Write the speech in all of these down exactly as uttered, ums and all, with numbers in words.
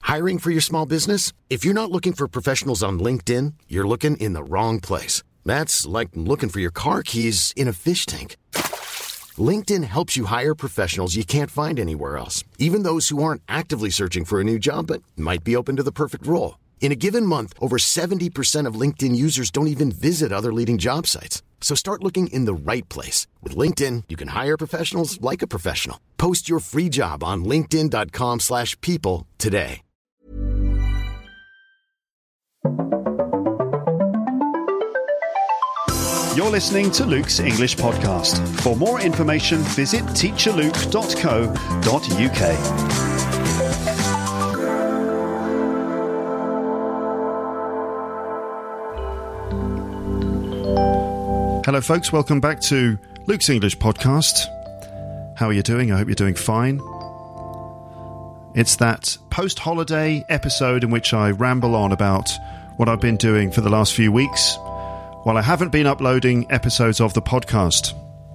Hiring for your small business? If you're not looking for professionals on LinkedIn, you're looking in the wrong place. That's like looking for your car keys in a fish tank. LinkedIn helps you hire professionals you can't find anywhere else, even those who aren't actively searching for a new job but might be open to the perfect role. In a given month, over seventy percent of LinkedIn users don't even visit other leading job sites. So start looking in the right place. With LinkedIn, you can hire professionals like a professional. Post your free job on linkedin.com slash people today. You're listening to Luke's English Podcast. For more information, visit teacher luke dot co dot uk. Hello folks, welcome back to Luke's English Podcast. How are you doing? I hope you're doing fine. It's that post-holiday episode in which I ramble on about what I've been doing for the last few weeks while I haven't been uploading episodes of the podcast.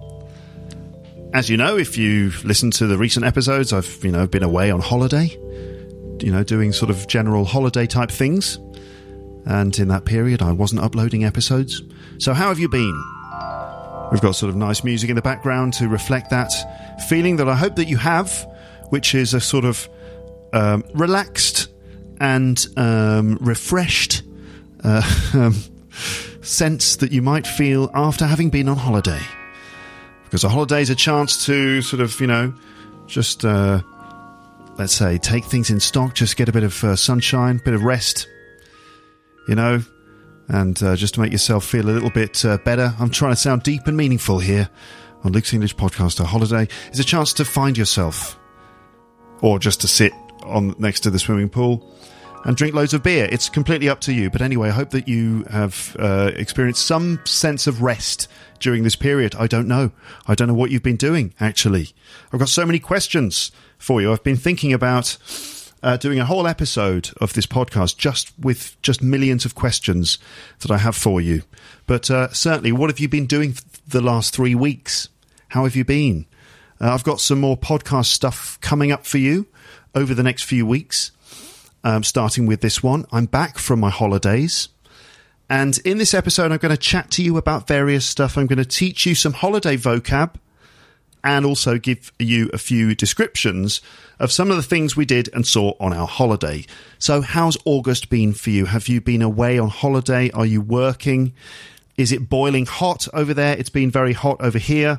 As you know, if you've listened to the recent episodes, I've, you know, been away on holiday, you know, doing sort of general holiday type things. And in that period, I wasn't uploading episodes. So how have you been? We've got sort of nice music in the background to reflect that feeling that I hope that you have, which is a sort of um, relaxed and um, refreshed uh, um, sense that you might feel after having been on holiday. Because a holiday is a chance to sort of, you know, just, uh, let's say, take things in stock, just get a bit of uh, sunshine, bit of rest, you know, and uh, just to make yourself feel a little bit uh, better. I'm trying to sound deep and meaningful here on Luke's English Podcast. A holiday is a chance to find yourself, or just to sit on next to the swimming pool and drink loads of beer. It's completely up to you. But anyway, I hope that you have uh, experienced some sense of rest during this period. I don't know. I don't know what you've been doing, actually. I've got so many questions for you. I've been thinking about Uh, doing a whole episode of this podcast just with just millions of questions that I have for you. But uh, certainly, what have you been doing the last three weeks? How have you been? Uh, I've got some more podcast stuff coming up for you over the next few weeks, um, starting with this one. I'm back from my holidays. And in this episode, I'm going to chat to you about various stuff. I'm going to teach you some holiday vocab, and also give you a few descriptions of some of the things we did and saw on our holiday. So how's August been for you? Have you been away on holiday? Are you working? Is it boiling hot over there? It's been very hot over here.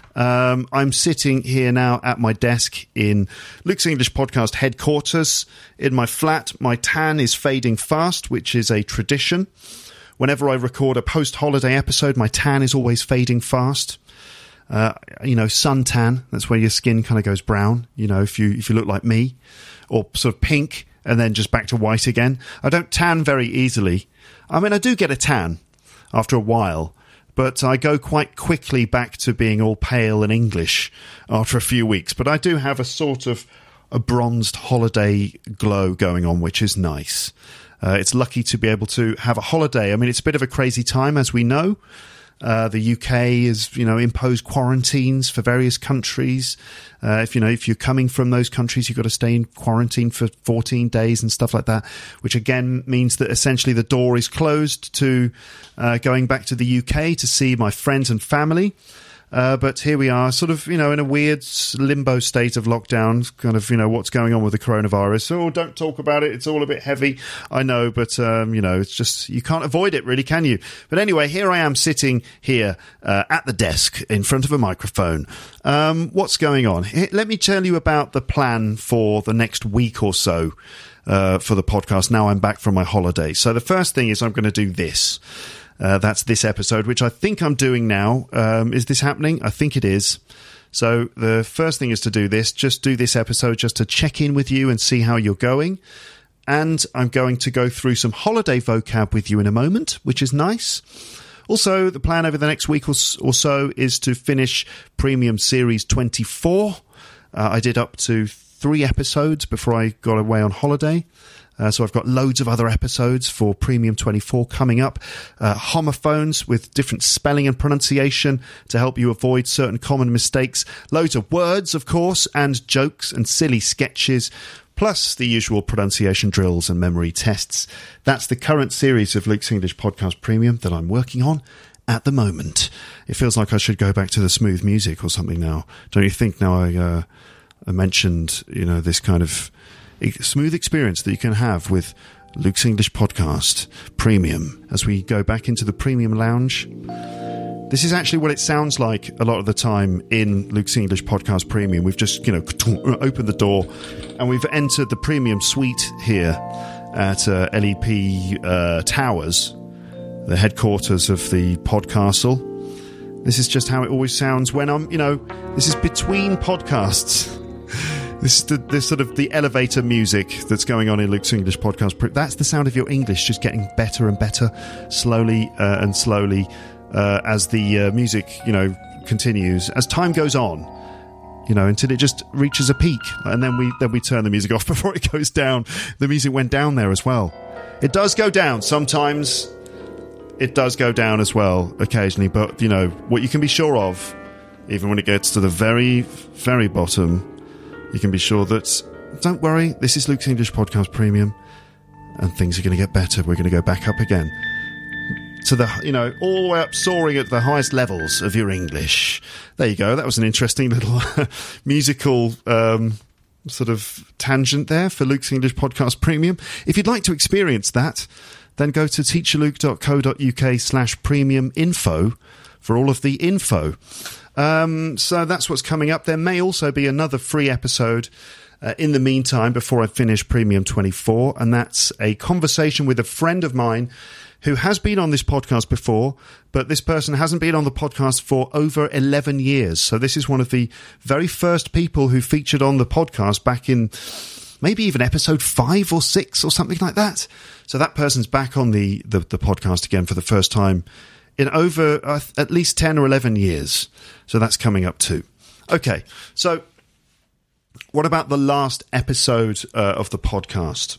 Um, I'm sitting here now at my desk in Luke's English Podcast headquarters. In my flat, my tan is fading fast, which is a tradition. Whenever I record a post-holiday episode, my tan is always fading fast. Uh, you know, suntan, that's where your skin kind of goes brown, you know, if you if you look like me, or sort of pink and then just back to white again. I don't tan very easily. I mean, I do get a tan after a while, but I go quite quickly back to being all pale and English after a few weeks. But I do have a sort of a bronzed holiday glow going on, which is nice. Uh, it's lucky to be able to have a holiday. I mean, it's a bit of a crazy time, as we know. Uh, the U K has, you know, imposed quarantines for various countries. Uh, if, you know, if you're coming from those countries, you've got to stay in quarantine for fourteen days and stuff like that, which again means that essentially the door is closed to uh, going back to the U K to see my friends and family. Uh, but here we are, sort of, you know, in a weird limbo state of lockdown, kind of, you know, what's going on with the coronavirus. Oh, don't talk about it. It's all a bit heavy. I know, but, um, you know, it's just, you can't avoid it, really, can you? But anyway, here I am sitting here uh, at the desk in front of a microphone. Um, what's going on? Let me tell you about the plan for the next week or so uh, for the podcast. Now I'm back from my holiday. So the first thing is I'm going to do this. Uh, that's this episode, which I think I'm doing now. Um, is this happening? I think it is. So the first thing is to do this. Just do this episode just to check in with you and see how you're going. And I'm going to go through some holiday vocab with you in a moment, which is nice. Also, the plan over the next week or so is to finish Premium Series twenty-four. Uh, I did up to three episodes before I got away on holiday. Uh, so I've got loads of other episodes for Premium twenty-four coming up. Uh, homophones with different spelling and pronunciation to help you avoid certain common mistakes. Loads of words, of course, and jokes and silly sketches. plus the usual pronunciation drills and memory tests. That's the current series of Luke's English Podcast Premium that I'm working on at the moment. It feels like I should go back to the smooth music or something now. Don't you think now I, uh, I mentioned, you know, this kind of smooth experience that you can have with Luke's English Podcast Premium as we go back into the Premium Lounge. This is actually what it sounds like a lot of the time in Luke's English Podcast Premium. We've just, you know, opened the door and we've entered the Premium Suite here at uh, L E P uh, Towers, the headquarters of the Podcastle. This is just how it always sounds when I'm, you know, this is between podcasts. This is the this sort of the elevator music that's going on in Luke's English Podcast. That's the sound of your English just getting better and better, slowly uh, and slowly, uh, as the uh, music, you know, continues. As time goes on, you know, until it just reaches a peak, and then we then we turn the music off before it goes down. The music went down there as well. It does go down sometimes. It does go down as well occasionally, but you know what you can be sure of, even when it gets to the very, very bottom. You can be sure that, don't worry, this is Luke's English Podcast Premium, and things are going to get better. We're going to go back up again to the, you know, all the way up, soaring at the highest levels of your English. There you go. That was an interesting little musical um, sort of tangent there for Luke's English Podcast Premium. If you'd like to experience that, then go to teacherluke.co.uk slash premium info for all of the info. Um, so that's what's coming up. There may also be another free episode uh, in the meantime before I finish Premium twenty-four, and that's a conversation with a friend of mine who has been on this podcast before, but this person hasn't been on the podcast for over eleven years. So this is one of the very first people who featured on the podcast back in maybe even episode five or six or something like that. So that person's back on the, the, the podcast again for the first time in over uh, at least ten or eleven years. So that's coming up too. Okay, so what about the last episode uh, of the podcast,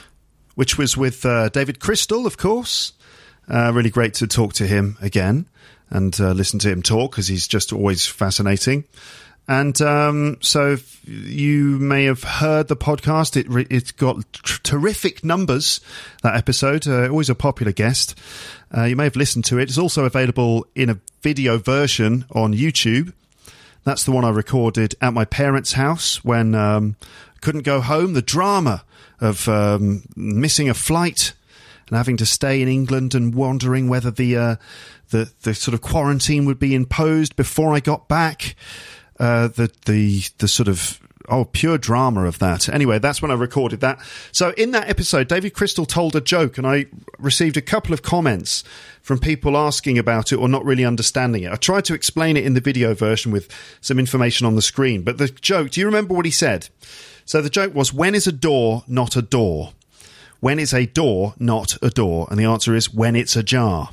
which was with uh, David Crystal, of course. Uh, really great to talk to him again and uh, listen to him talk, because he's just always fascinating. And um, so you may have heard the podcast. It re- it's got tr- terrific numbers, that episode. Uh, always a popular guest. Uh, you may have listened to it. It's also available in a video version on YouTube. That's the one I recorded at my parents' house when um, I couldn't go home. The drama of um, missing a flight and having to stay in England and wondering whether the, uh, the, the sort of quarantine would be imposed before I got back. Uh, the, the, the sort of, oh, pure drama of that. Anyway, that's when I recorded that. So in that episode, David Crystal told a joke, and I received a couple of comments from people asking about it or not really understanding it. I tried to explain it in the video version with some information on the screen, but the joke, do you remember what he said? So the joke was, when is a door not a door? When is a door not a door? And the answer is, when it's ajar.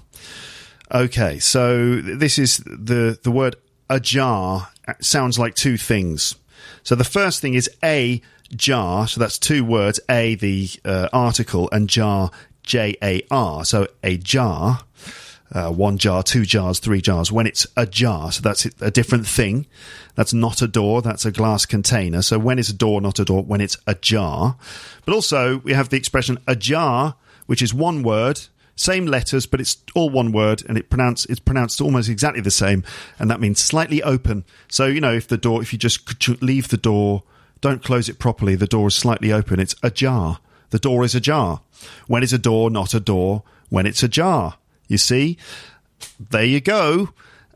Okay, so this is the, the word ajar sounds like two things. So the first thing is a jar. So that's two words, a, the uh, article, and jar, J A R. So a jar, uh, one jar, two jars, three jars. When it's a jar, so that's a different thing. That's not a door. That's a glass container. So when is a door not a door? When it's a jar. But also we have the expression ajar, which is one word. Same letters, but it's all one word, and it pronounce it's pronounced almost exactly the same, and that means slightly open. So, you know, if the door, if you just leave the door, don't close it properly, the door is slightly open. It's ajar. The door is ajar. When is a door not a door? When it's ajar. You see? There you go.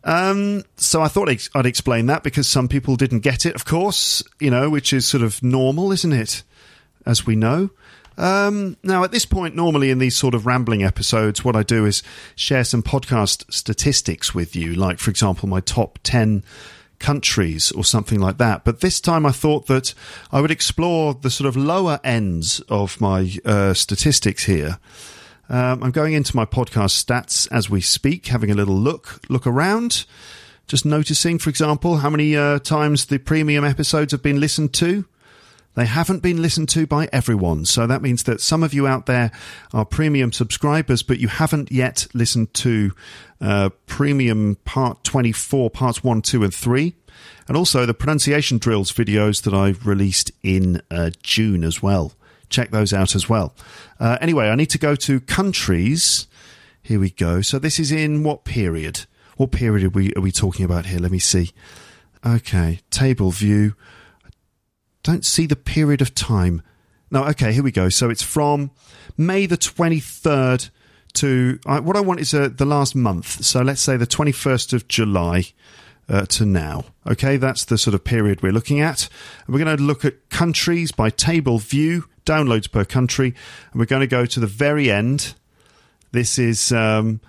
Um, so I thought I'd explain that, because some people didn't get it, of course, you know, which is sort of normal, isn't it? As we know. Um, now, at this point, normally in these sort of rambling episodes, what I do is share some podcast statistics with you, like, for example, my top ten countries or something like that. But this time I thought that I would explore the sort of lower ends of my uh, statistics here. Um, I'm going into my podcast stats as we speak, having a little look, look around, just noticing, for example, how many uh, times the premium episodes have been listened to. they haven't been listened to by everyone. So that means that some of you out there are premium subscribers, but you haven't yet listened to uh, premium part twenty-four, parts one, two, and three. And also the pronunciation drills videos that I released in uh, June as well. Check those out as well. Uh, anyway, I need to go to countries. Here we go. So this is in what period? What period are we, are we talking about here? Let me see. Okay, table view. Don't see the period of time. No, okay, here we go. So it's from May the twenty-third to... Uh, what I want is uh, the last month. So let's say the twenty-first of July uh, to now. Okay, that's the sort of period we're looking at. And we're going to look at countries by table view, downloads per country. And we're going to go to the very end. This is... Um,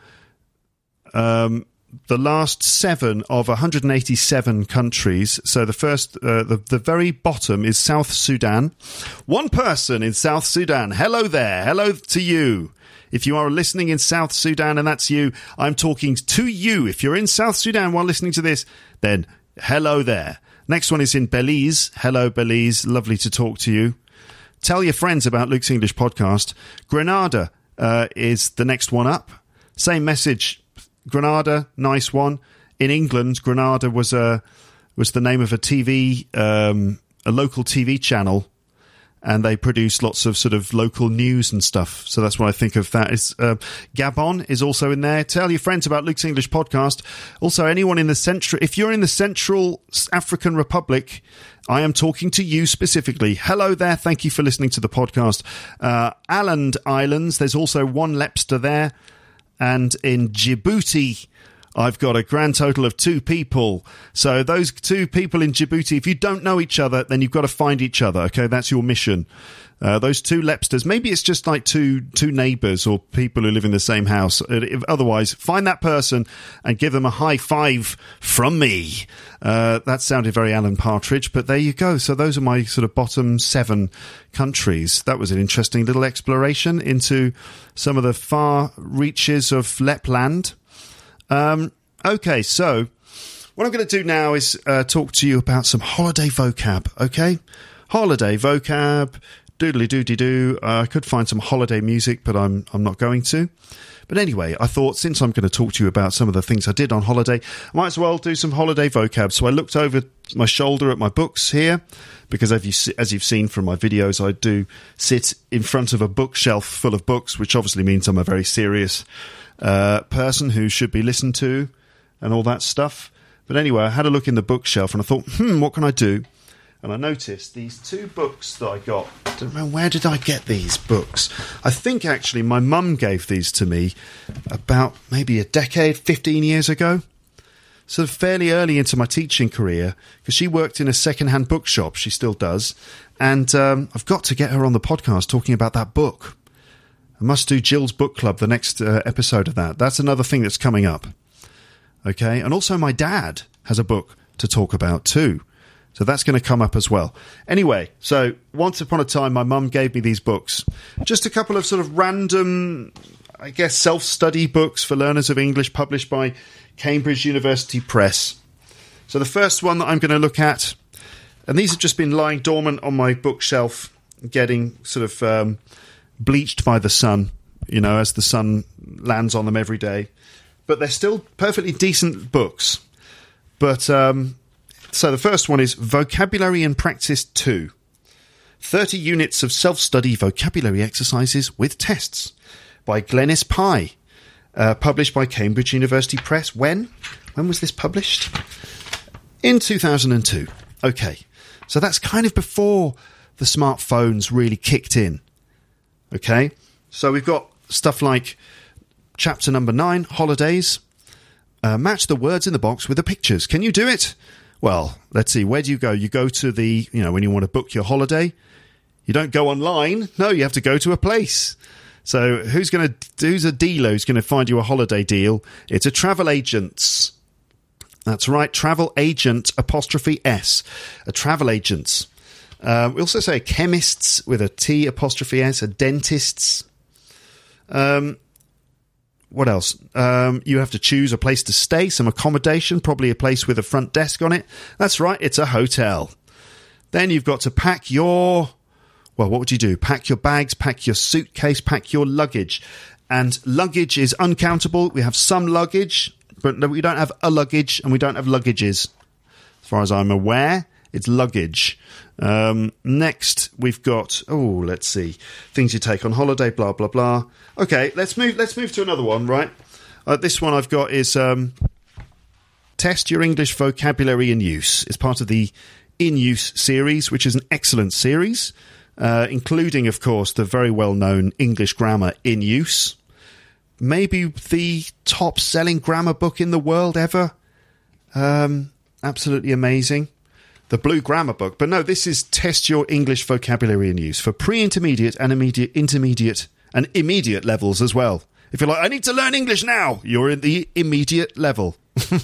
um, the last seven of one hundred eighty-seven countries. So the first, uh, the, the very bottom is South Sudan. One person in South Sudan. Hello there. Hello to you. If you are listening in South Sudan and that's you, I'm talking to you. If you're in South Sudan while listening to this, then hello there. Next one is in Belize. Hello, Belize. Lovely to talk to you. Tell your friends about Luke's English Podcast. Grenada uh, is the next one up. Same message. Grenada, nice one. In England, Grenada was a was the name of a T V, um, a local T V channel, and they produce lots of sort of local news and stuff. So that's what I think of that. Is uh, Gabon is also in there. Tell your friends about Luke's English Podcast. Also, anyone in the central, if you're in the Central African Republic, I am talking to you specifically. Hello there. Thank you for listening to the podcast. Uh, Åland Islands. There's also one Lepster there. And in Djibouti, I've got a grand total of two people. So those two people in Djibouti, if you don't know each other, then you've got to find each other. Okay, that's your mission. Uh, those two Lepsters, maybe it's just like two two neighbours or people who live in the same house. If, otherwise, find that person and give them a high five from me. Uh, that sounded very Alan Partridge, but there you go. So those are my sort of bottom seven countries. That was an interesting little exploration into some of the far reaches of Lapland. Um, okay, so what I'm going to do now is uh, talk to you about some holiday vocab, okay? Holiday vocab, doodly-doody-doo. Uh, I could find some holiday music, but I'm I'm not going to. But anyway, I thought since I'm going to talk to you about some of the things I did on holiday, I might as well do some holiday vocab. So I looked over my shoulder at my books here, because as, you, as you've seen from my videos, I do sit in front of a bookshelf full of books, which obviously means I'm a very serious uh, person who should be listened to and all that stuff. But anyway, I had a look in the bookshelf and I thought, hmm, what can I do? And I noticed these two books that I got. I don't know, where did I get these books? I think actually my mum gave these to me about maybe a decade, fifteen years ago. Sort of fairly early into my teaching career, because she worked in a second-hand bookshop. She still does. And um, I've got to get her on the podcast talking about that book. I must do Jill's Book Club, the next uh, episode of that. That's another thing that's coming up. Okay, and also my dad has a book to talk about too. So that's going to come up as well. Anyway, so once upon a time, my mum gave me these books. Just a couple of sort of random, I guess, self-study books for learners of English published by Cambridge University Press. So the first one that I'm going to look at, and these have just been lying dormant on my bookshelf, getting sort of um, bleached by the sun, you know, as the sun lands on them every day. But they're still perfectly decent books. But... Um, So the first one is Vocabulary and Practice two. thirty units of self-study vocabulary exercises with tests by Glenys Pye. Uh, published by Cambridge University Press. When? When was this published? In two thousand two. Okay. So that's kind of before the smartphones really kicked in. Okay. So we've got stuff like chapter number nine, holidays. Uh, match the words in the box with the pictures. Can you do it? Well, let's see. Where do you go? You go to the, you know, when you want to book your holiday, you don't go online. No, you have to go to a place. So who's going to, who's a dealer who's going to find you a holiday deal? It's a travel agent's. That's right. Travel agent apostrophe S. A travel agent's. Uh, we also say a chemist's with a T apostrophe S. A dentist's. Um, What else? Um, you have to choose a place to stay, some accommodation, probably a place with a front desk on it. That's right, it's a hotel. Then you've got to pack your, well, what would you do? Pack your bags, pack your suitcase, pack your luggage. And luggage is uncountable. We have some luggage, but we don't have a luggage, and we don't have luggages. As far as I'm aware, it's luggage. Um, next, we've got, oh, let's see, things you take on holiday, blah, blah, blah. Okay, let's move Let's move to another one, right? Uh, this one I've got is um, test your English vocabulary in use. It's part of the In Use series, which is an excellent series, uh, including, of course, the very well-known English grammar In Use. Maybe the top-selling grammar book in the world ever. Um, absolutely amazing. The Blue Grammar Book. But no, this is Test Your English Vocabulary in Use for pre-intermediate and immediate, intermediate and immediate levels as well. If you're like, I need to learn English now, you're in the immediate level.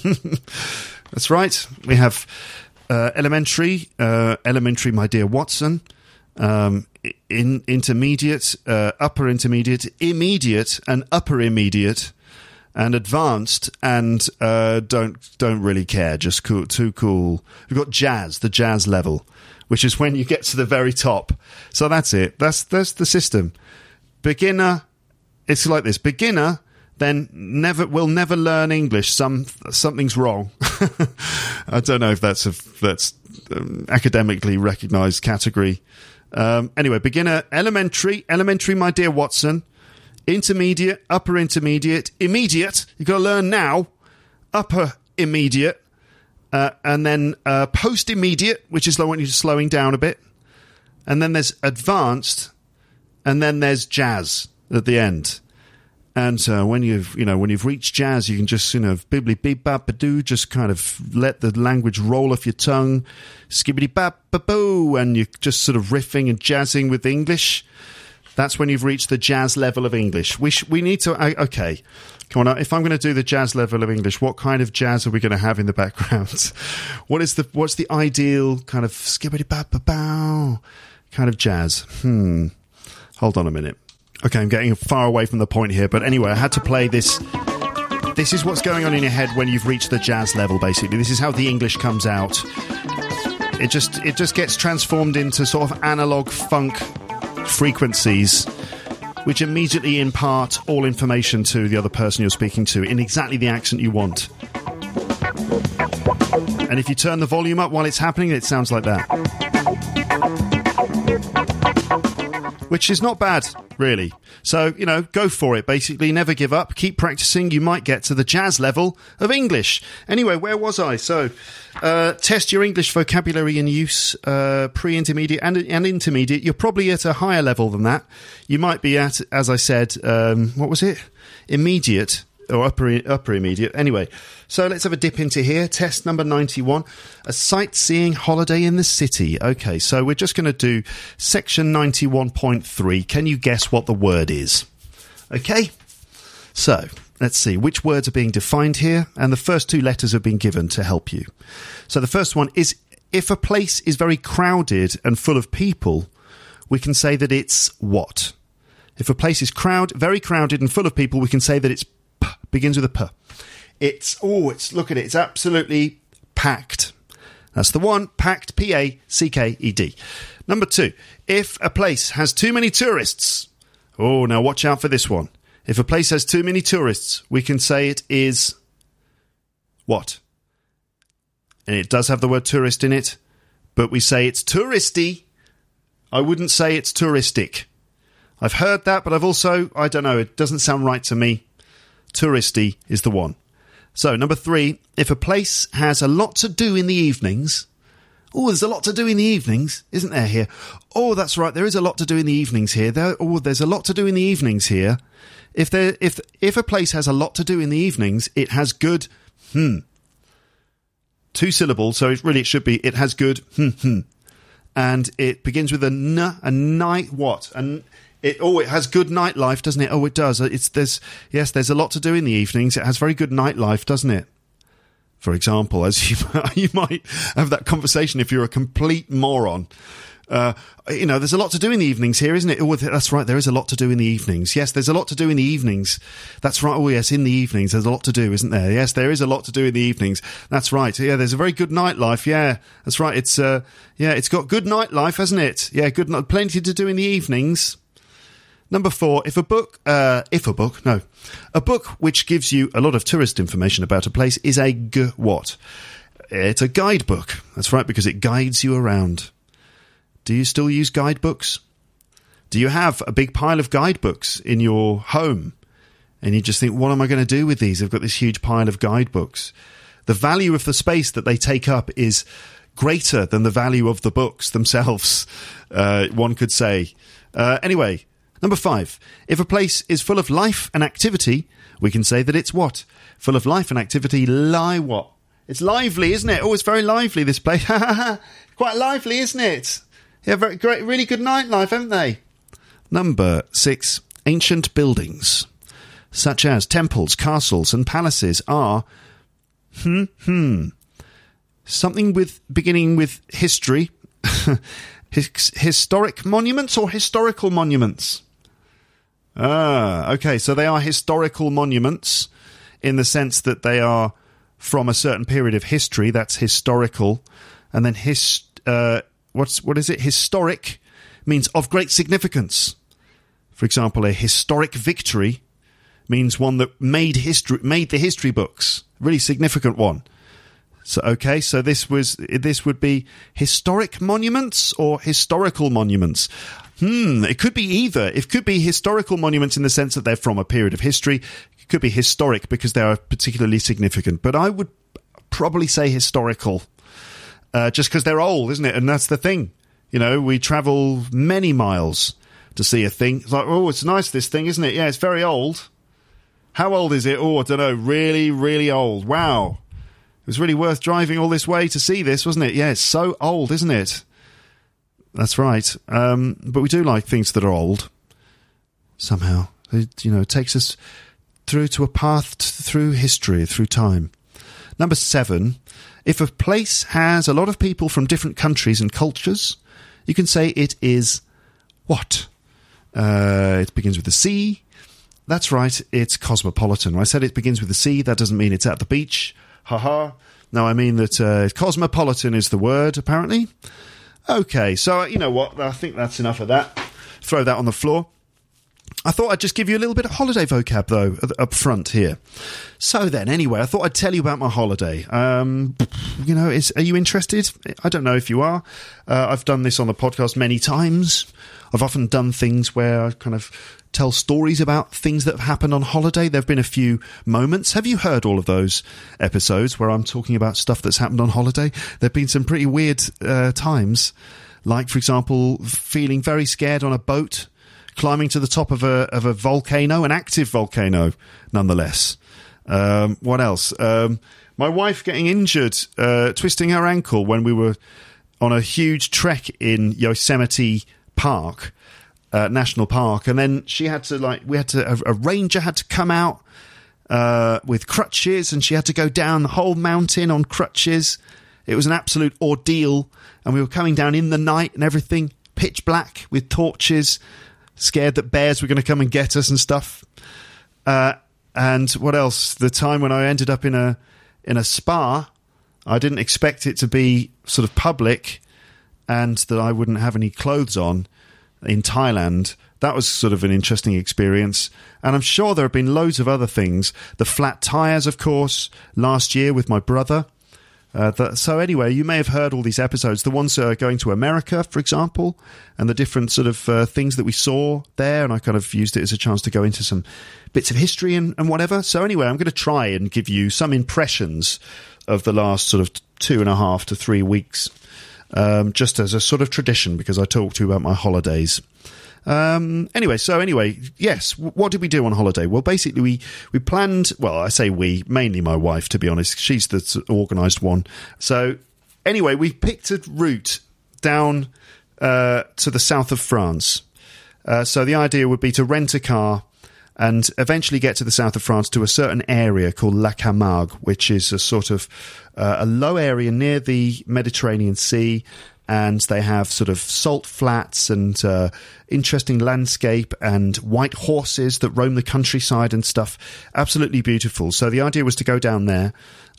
That's right. We have uh, elementary, uh, elementary, my dear Watson, um, in intermediate, uh, upper intermediate, immediate, and upper immediate, and advanced, and uh, don't don't really care, just cool, too cool. We've got jazz, the jazz level, which is when you get to the very top. So that's it. That's that's the system. Beginner. It's like this: beginner, then never will never learn English. Some something's wrong. I don't know if that's a that's um, academically recognised category. Um, anyway, beginner, elementary, elementary, my dear Watson, intermediate, upper intermediate, immediate. You've got to learn now. Upper immediate, uh, and then uh, post immediate, which is I want you slowing down a bit, and then there's advanced, and then there's jazz at the end. And uh, when you've you know when you've reached jazz, you can just you know bibbly beep bap ba doo, just kind of let the language roll off your tongue, skibbity bap ba boo, and you're just sort of riffing and jazzing with English. That's when you've reached the jazz level of English. We sh- we need to uh, okay, come on. If I'm going to do the jazz level of English, what kind of jazz are we going to have in the background? What is the what's the ideal kind of skibbity bap ba bow kind of jazz? Hmm. Hold on a minute. Okay, I'm getting far away from the point here, but anyway, I had to play this. This is what's going on in your head when you've reached the jazz level, basically. This is how the English comes out. It just it just gets transformed into sort of analog funk frequencies, which immediately impart all information to the other person you're speaking to in exactly the accent you want. And if you turn the volume up while it's happening, it sounds like that. Which is not bad, really. So, you know, go for it, basically. Never give up. Keep practicing. You might get to the jazz level of English. Anyway, where was I? So, uh, test your English vocabulary in use, uh, pre-intermediate and, and intermediate. You're probably at a higher level than that. You might be at, as I said, um, what was it? Immediate. Or upper upper immediate. Anyway, so let's have a dip into here. Test number ninety-one. A sightseeing holiday in the city. Okay, so we're just going to do section ninety-one point three. Can you guess what the word is? Okay, so let's see. Which words are being defined here? And the first two letters have been given to help you. So the first one is, if a place is very crowded and full of people, we can say that it's what? If a place is crowd, very crowded and full of people, we can say that it's P, begins with a P. It's, oh, it's, look at it, it's absolutely packed. That's the one, packed, P A C K E D. Number two, if a place has too many tourists. Oh, now watch out for this one. If a place has too many tourists, we can say it is what? And it does have the word tourist in it, but we say it's touristy. I wouldn't say it's touristic. I've heard that, but I've also, I don't know, it doesn't sound right to me. Touristy is the one. So, number three, if a place has a lot to do in the evenings. Oh, there's a lot to do in the evenings, isn't there here? Oh, that's right, there is a lot to do in the evenings here. There, oh, there's a lot to do in the evenings here. If there, if if a place has a lot to do in the evenings, it has good, hmm. Two syllables, so it really it should be, it has good, hmm, hmm. And it begins with a n, a night, what? And It, oh, it has good nightlife, doesn't it? Oh, it does. It's there's yes, there's a lot to do in the evenings. It has very good nightlife, doesn't it? For example, as you you might have that conversation if you're a complete moron Uh, you know, there's a lot to do in the evenings here, isn't it? Oh, that's right, there is a lot to do in the evenings. Yes, there's a lot to do in the evenings. That's right. Oh, yes, in the evenings, there's a lot to do, isn't there? Yes, there is a lot to do in the evenings. That's right. Yeah, there's a very good nightlife. Yeah, that's right. It's uh, yeah, it's got good nightlife, hasn't it? Yeah, good, plenty to do in the evenings. Number four, if a book, uh, if a book, no, a book which gives you a lot of tourist information about a place is a g what? It's a guidebook. That's right, because it guides you around. Do you still use guidebooks? Do you have a big pile of guidebooks in your home? And you just think, what am I going to do with these? I've got this huge pile of guidebooks. The value of the space that they take up is greater than the value of the books themselves, uh, one could say. Uh, anyway, number five. If a place is full of life and activity, we can say that it's what? Full of life and activity, lie what? It's lively, isn't it? Oh, it's very lively, this place. Quite lively, isn't it? Yeah, very great, really good nightlife, haven't they? Number six, ancient buildings, such as temples, castles, and palaces, are hmm hmm something with beginning with history, His, historic monuments or historical monuments. Ah, okay, so they are historical monuments in the sense that they are from a certain period of history. That's historical, and then his. Uh, What's, what is it? Historic means of great significance. For example, a historic victory means one that made history, made the history books. Really significant one. So, okay, so this was, this would be historic monuments or historical monuments. Hmm, it could be either. It could be historical monuments in the sense that they're from a period of history. It could be historic because they are particularly significant. But I would probably say historical. Uh, just because they're old, isn't it? And that's the thing. You know, we travel many miles to see a thing. It's like, oh, it's nice, this thing, isn't it? Yeah, it's very old. How old is it? Oh, I don't know. Really, really old. Wow. It was really worth driving all this way to see this, wasn't it? Yeah, it's so old, isn't it? That's right. Um, but we do like things that are old. Somehow. It, you know, takes us through to a path t- through history, through time. Number seven. If a place has a lot of people from different countries and cultures, you can say it is what? Uh, it begins with a C. That's right, it's cosmopolitan. When I said it begins with a C, that doesn't mean it's at the beach. Ha-ha. No, I mean that uh, cosmopolitan is the word, apparently. Okay, so you know what? I think that's enough of that. Throw that on the floor. I thought I'd just give you a little bit of holiday vocab, though, up front here. So then, anyway, I thought I'd tell you about my holiday. Um, you know, is, are you interested? I don't know if you are. Uh, I've done this on the podcast many times. I've often done things where I kind of tell stories about things that have happened on holiday. There have been a few moments. Have you heard all of those episodes where I'm talking about stuff that's happened on holiday? There have been some pretty weird uh, times, like, for example, feeling very scared on a boat, climbing to the top of a of a volcano, an active volcano, nonetheless. Um, what else? Um, my wife getting injured, uh, twisting her ankle when we were on a huge trek in Yosemite Park, uh, National Park, and then she had to like we had to a, a ranger had to come out uh, with crutches, and she had to go down the whole mountain on crutches. It was an absolute ordeal, and we were coming down in the night and everything, pitch black with torches. Scared that bears were going to come and get us and stuff. Uh, and what else? The time when I ended up in a in a spa, I didn't expect it to be sort of public and that I wouldn't have any clothes on in Thailand. That was sort of an interesting experience. And I'm sure there have been loads of other things. The flat tyres, of course, last year with my brother. Uh, that, so anyway, you may have heard all these episodes, the ones uh, going to America, for example, and the different sort of uh, things that we saw there, and I kind of used it as a chance to go into some bits of history and, and whatever. So anyway, I'm going to try and give you some impressions of the last sort of two and a half to three weeks, um, just as a sort of tradition, because I talked to you about my holidays. Um, anyway, so anyway, yes, what did we do on holiday? Well, basically we, we planned, well, I say we, mainly my wife, to be honest. She's the organised one. So anyway, we picked a route down uh, to the south of France. Uh, so the idea would be to rent a car and eventually get to the south of France to a certain area called La Camargue, which is a sort of uh, a low area near the Mediterranean Sea. and they have sort of salt flats and uh, interesting landscape and white horses that roam the countryside and stuff. Absolutely beautiful. So the idea was to go down there,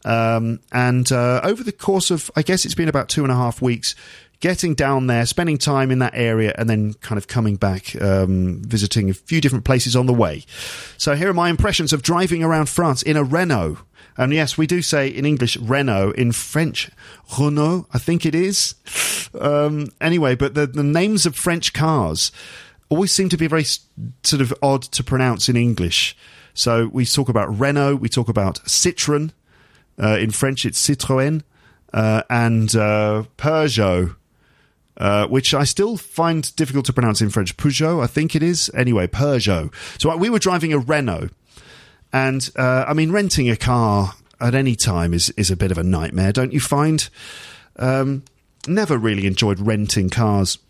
um, and uh, over the course of, I guess it's been about two and a half weeks, getting down there, spending time in that area, and then kind of coming back, um, visiting a few different places on the way. So here are my impressions of driving around France in a Renault. And yes, we do say in English Renault, in French Renault, I think it is. Um, anyway, but the, the names of French cars always seem to be very sort of odd to pronounce in English. So we talk about Renault, we talk about Citroën. Uh, in French, it's Citroën, uh, and uh, Peugeot. Uh, which I still find difficult to pronounce in French. Peugeot, I think it is. Anyway, Peugeot. So we were driving a Renault. And, uh, I mean, renting a car at any time is, is a bit of a nightmare, don't you find? Um, never really enjoyed renting cars.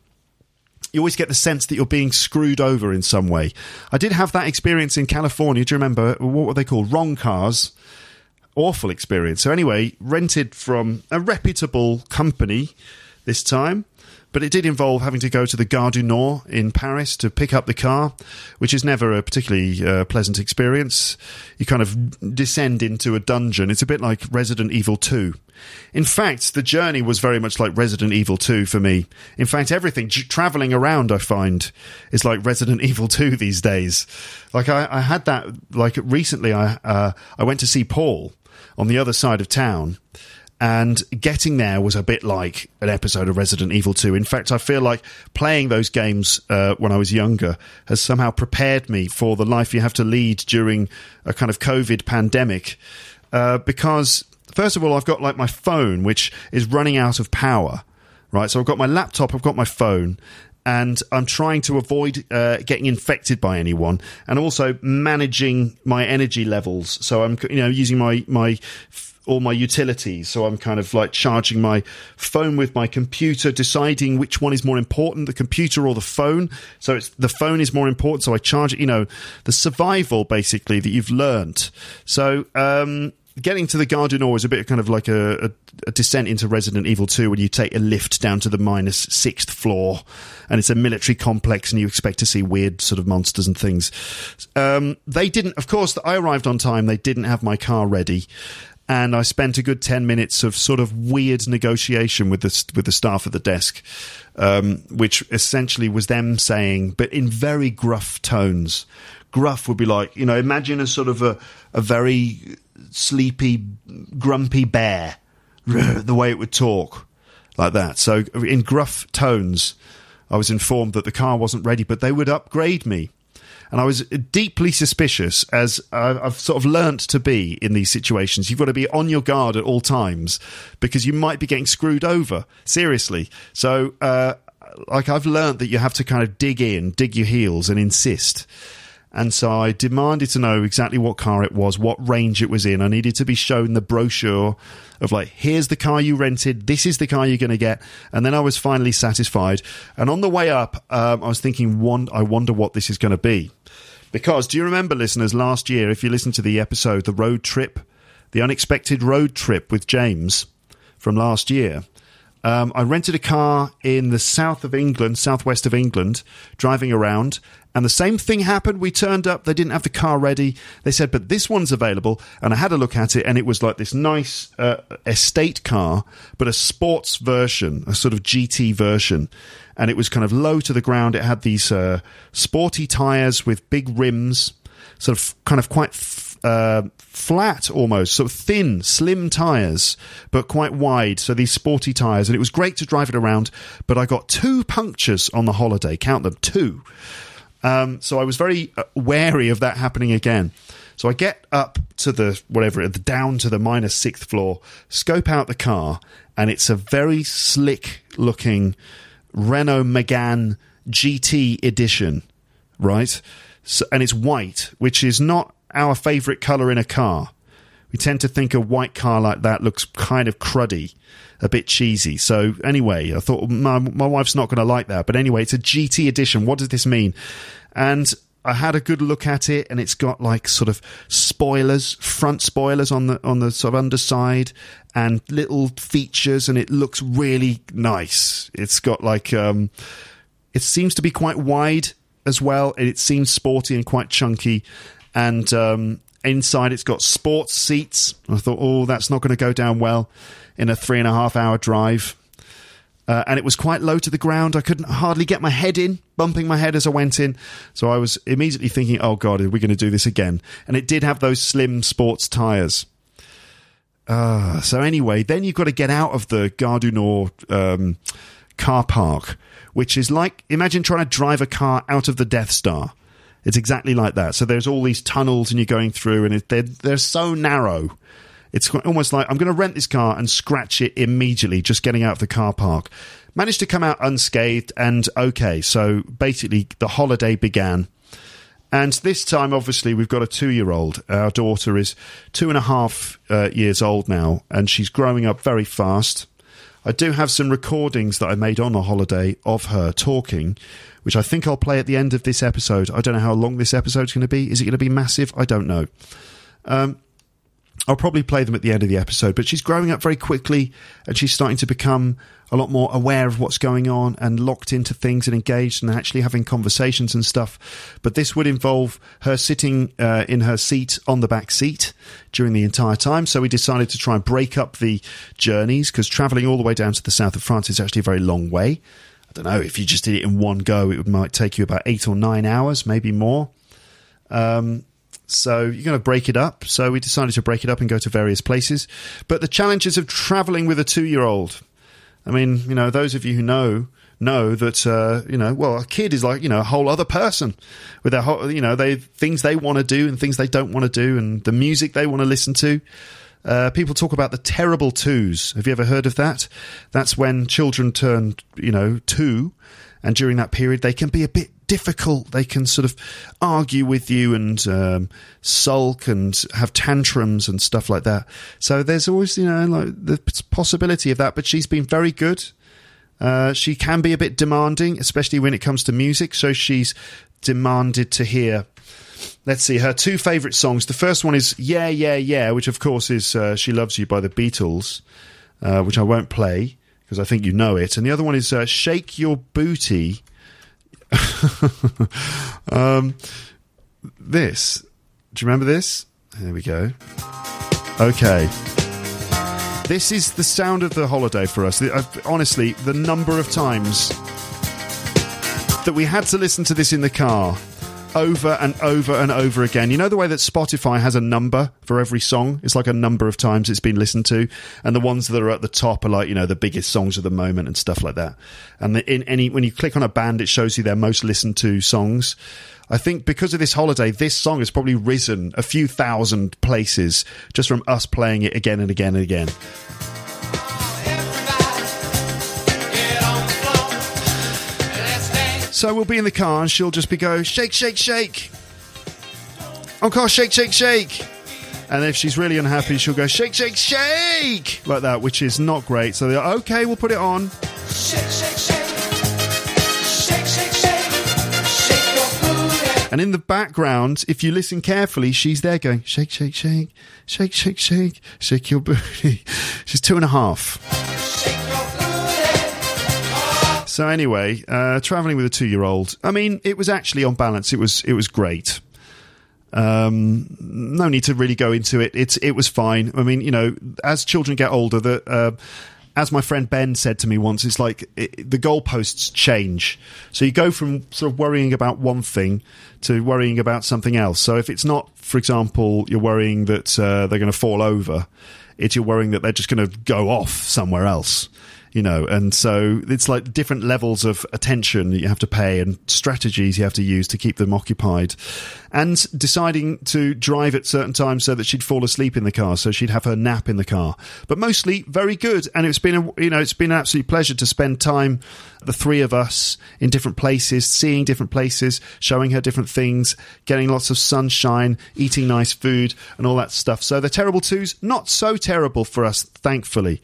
You always get the sense that you're being screwed over in some way. I did have that experience in California. Do you remember? What were they called? Wrong cars. Awful experience. So anyway, rented from a reputable company this time. But it did involve having to go to the Gare du Nord in Paris to pick up the car, which is never a particularly uh, pleasant experience. You kind of descend into a dungeon. It's a bit like Resident Evil two. In fact, the journey was very much like Resident Evil two for me. In fact, everything, j- travelling around, I find, is like Resident Evil two these days. Like, I, I had that, like, recently I uh, I went to see Paul on the other side of town. And getting there was a bit like an episode of Resident Evil two. In fact, I feel like playing those games uh, when I was younger has somehow prepared me for the life you have to lead during a kind of COVID pandemic. Uh, because, first of all, I've got like my phone, which is running out of power, right? So I've got my laptop, I've got my phone, and I'm trying to avoid uh, getting infected by anyone, and also managing my energy levels. So I'm, you know, using my my all my utilities. So I'm kind of like charging my phone with my computer, deciding which one is more important, the computer or the phone. So it's the phone is more important. So I charge it, you know, the survival basically that you've learnt. So, um, getting to the Gare du Nord is a bit kind of like a, a, a descent into Resident Evil two when you take a lift down to the minus sixth floor and it's a military complex and you expect to see weird sort of monsters and things. Um, they didn't, of course, I arrived on time. They didn't have my car ready. And I spent a good ten minutes of sort of weird negotiation with the with the staff at the desk, um, which essentially was them saying, but in very gruff tones. Gruff would be like, you know, imagine a sort of a, a very sleepy, grumpy bear, the way it would talk, like that. So in gruff tones, I was informed that the car wasn't ready, but they would upgrade me. And I was deeply suspicious, as I've sort of learnt to be in these situations. You've got to be on your guard at all times because you might be getting screwed over, seriously. So, uh, like, I've learnt that you have to kind of dig in, dig your heels and insist. And so I demanded to know exactly what car it was, what range it was in. I needed to be shown the brochure of, like, here's the car you rented, this is the car you're going to get. And then I was finally satisfied. And on the way up, um, I was thinking, one, I wonder what this is going to be. Because, do you remember, listeners, last year, if you listened to the episode, The Road Trip, the unexpected road trip with James from last year, um, I rented a car in the south of England, southwest of England, driving around, and the same thing happened. We turned up, they didn't have the car ready. They said, but this one's available, and I had a look at it, and it was like this nice uh, estate car, but a sports version, a sort of G T version. And it was kind of low to the ground. It had these uh, sporty tyres with big rims, sort of kind of quite f- uh, flat almost, sort of thin, slim tyres, but quite wide. So these sporty tyres. And it was great to drive it around. But I got two punctures on the holiday. Count them, two. Um, so I was very uh, wary of that happening again. So I get up to the, whatever, the down to the minus sixth floor, scope out the car, and it's a very slick-looking Renault Megane G T edition, right? So, and it's white, which is not our favourite colour in a car. We tend to think a white car like that looks kind of cruddy, a bit cheesy. So anyway, I thought my, my wife's not going to like that. But anyway, it's a G T edition. What does this mean? And I had a good look at it, and it's got like sort of spoilers, front spoilers on the on the sort of underside, and little features, and it looks really nice. It's got like um, it seems to be quite wide as well, and it seems sporty and quite chunky, and um, inside it's got sports seats. I thought, oh, that's not going to go down well in a three and a half hour drive. Uh, and it was quite low to the ground. I couldn't hardly get my head in, bumping my head as I went in. So I was immediately thinking, oh, God, are we going to do this again? And it did have those slim sports tyres. Uh, so anyway, then you've got to get out of the Gare du Nord um, car park, which is like, imagine trying to drive a car out of the Death Star. It's exactly like that. So there's all these tunnels and you're going through, and it, they're, they're so narrow. It's almost like I'm going to rent this car and scratch it immediately, just getting out of the car park. Managed to come out unscathed, and okay, so basically the holiday began. And this time, obviously, we've got a two-year-old. Our daughter is two and a half uh, years old now, and she's growing up very fast. I do have some recordings that I made on a holiday of her talking, which I think I'll play at the end of this episode. I don't know how long this episode's going to be. Is it going to be massive? I don't know. Um... I'll probably play them at the end of the episode, but she's growing up very quickly, and she's starting to become a lot more aware of what's going on and locked into things and engaged and actually having conversations and stuff. But this would involve her sitting uh, in her seat on the back seat during the entire time. So we decided to try and break up the journeys, because travelling all the way down to the south of France is actually a very long way. I don't know, if you just did it in one go, it might take you about eight or nine hours, maybe more. Um... So you're going to break it up. So we decided to break it up and go to various places. But the challenges of travelling with a two-year-old. I mean, you know, those of you who know, know that, uh, you know, well, a kid is like, you know, a whole other person with their whole, you know, they things they want to do and things they don't want to do, and the music they want to listen to. Uh, people talk about the terrible twos. Have you ever heard of that? That's when children turn, you know, two, and during that period they can be a bit difficult. They can sort of argue with you and um, sulk and have tantrums and stuff like that. So there's always, you know, like the possibility of that. But she's been very good. Uh, she can be a bit demanding, especially when it comes to music. So she's demanded to hear, let's see, her two favourite songs. The first one is Yeah, Yeah, Yeah, which of course is uh, She Loves You by the Beatles, uh, which I won't play because I think you know it. And the other one is uh, Shake Your Booty. um, this. Do you remember this? There we go. Okay. This is the sound of the holiday for us. Honestly, the number of times that we had to listen to this in the car over and over and over again. You know the way that Spotify has a number for every song? It's like a number of times it's been listened to, and the ones that are at the top are like, you know, the biggest songs of the moment and stuff like that. And the, in any when you click on a band, it shows you their most listened to songs. I think because of this holiday, this song has probably risen a few thousand places just from us playing it again and again and again. So we'll be in the car and she'll just be go, shake, shake, shake. Encore, shake, shake, shake. And if she's really unhappy, she'll go, shake, shake, shake. Like that, which is not great. So they're okay, we'll put it on. Shake, shake, shake. Shake, shake, shake. Shake your booty. And in the background, if you listen carefully, she's there going, shake, shake, shake. Shake, shake, shake. Shake your booty. She's two and a half. So anyway, uh, travelling with a two-year-old. I mean, it was actually on balance. It was it was great. Um, no need to really go into it. It's it was fine. I mean, you know, as children get older, the uh, as my friend Ben said to me once, it's like it, the goalposts change. So you go from sort of worrying about one thing to worrying about something else. So if it's not, for example, you're worrying that uh, they're going to fall over, it's you're worrying that they're just going to go off somewhere else. You know, and so it's like different levels of attention that you have to pay and strategies you have to use to keep them occupied, and deciding to drive at certain times so that she'd fall asleep in the car, so she'd have her nap in the car. But mostly very good, and it's been a, you know it's been an absolute pleasure to spend time, the three of us, in different places, seeing different places, showing her different things, getting lots of sunshine, eating nice food, and all that stuff. So the terrible twos, not so terrible for us, thankfully.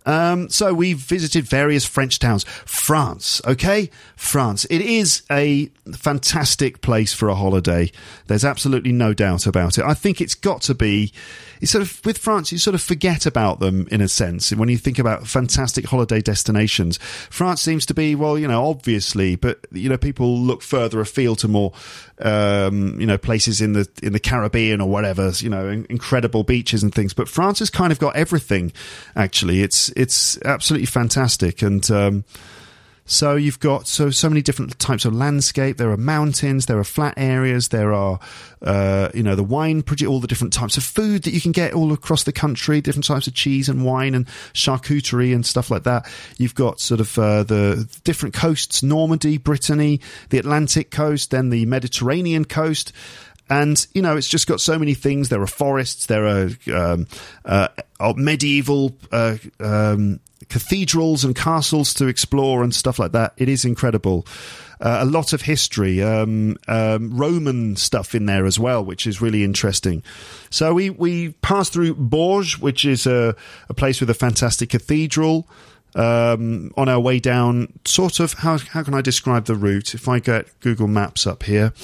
Um, so we've visited various French towns. France, okay? France. It is a fantastic place for a holiday. There's absolutely no doubt about it. I think it's got to be... It's sort of, with France, you sort of forget about them, in a sense. When you think about fantastic holiday destinations, France seems to be, well, you know, obviously, but, you know, people look further afield to more, um, you know, places in the in the Caribbean or whatever, you know, incredible beaches and things. But France has kind of got everything, actually. It's it's absolutely fantastic. And um, so you've got so so many different types of landscape. There are mountains, there are flat areas, there are, uh, you know, the wine, all the different types of food that you can get all across the country, different types of cheese and wine and charcuterie and stuff like that. You've got sort of uh, the different coasts, Normandy, Brittany, the Atlantic coast, then the Mediterranean coast. And, you know, it's just got so many things. There are forests, there are um, uh, medieval uh, um, cathedrals and castles to explore and stuff like that. It is incredible. Uh, a lot of history, um, um, Roman stuff in there as well, which is really interesting. So we, we passed through Bourges, which is a, a place with a fantastic cathedral. Um, on our way down, sort of, how how can I describe the route? If I get Google Maps up here.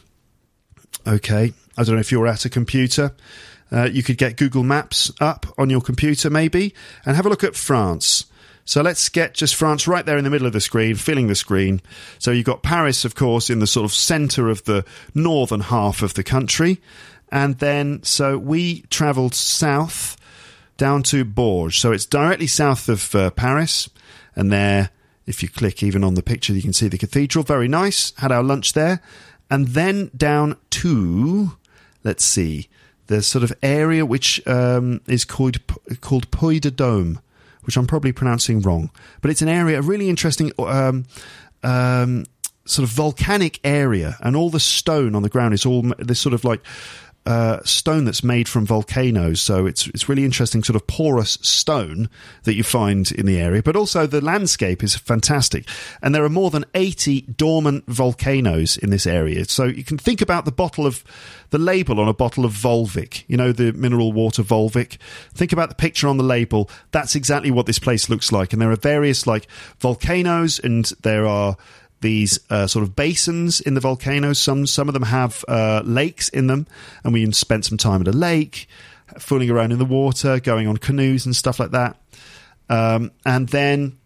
Okay, I don't know if you're at a computer. Uh, you could get Google Maps up on your computer maybe and have a look at France. So let's get just France right there in the middle of the screen, filling the screen. So you've got Paris, of course, in the sort of centre of the northern half of the country. And then, so we travelled south down to Bourges. So it's directly south of uh, Paris. And there, if you click even on the picture, you can see the cathedral. Very nice. Had our lunch there. And then down to, let's see, the sort of area which um, is called called Puy de Dôme, which I'm probably pronouncing wrong. But it's an area, a really interesting um, um, sort of volcanic area. And all the stone on the ground is all this sort of like uh, stone that's made from volcanoes. So it's it's really interesting sort of porous stone that you find in the area. But also the landscape is fantastic. And there are more than eighty dormant volcanoes in this area. So you can think about the bottle of the label on a bottle of Volvic, you know, the mineral water Volvic. Think about the picture on the label. That's exactly what this place looks like. And there are various like volcanoes, and there are these uh, sort of basins in the volcanoes. Some some of them have uh, lakes in them, and we spent some time at a lake, fooling around in the water, going on canoes and stuff like that. Um, and then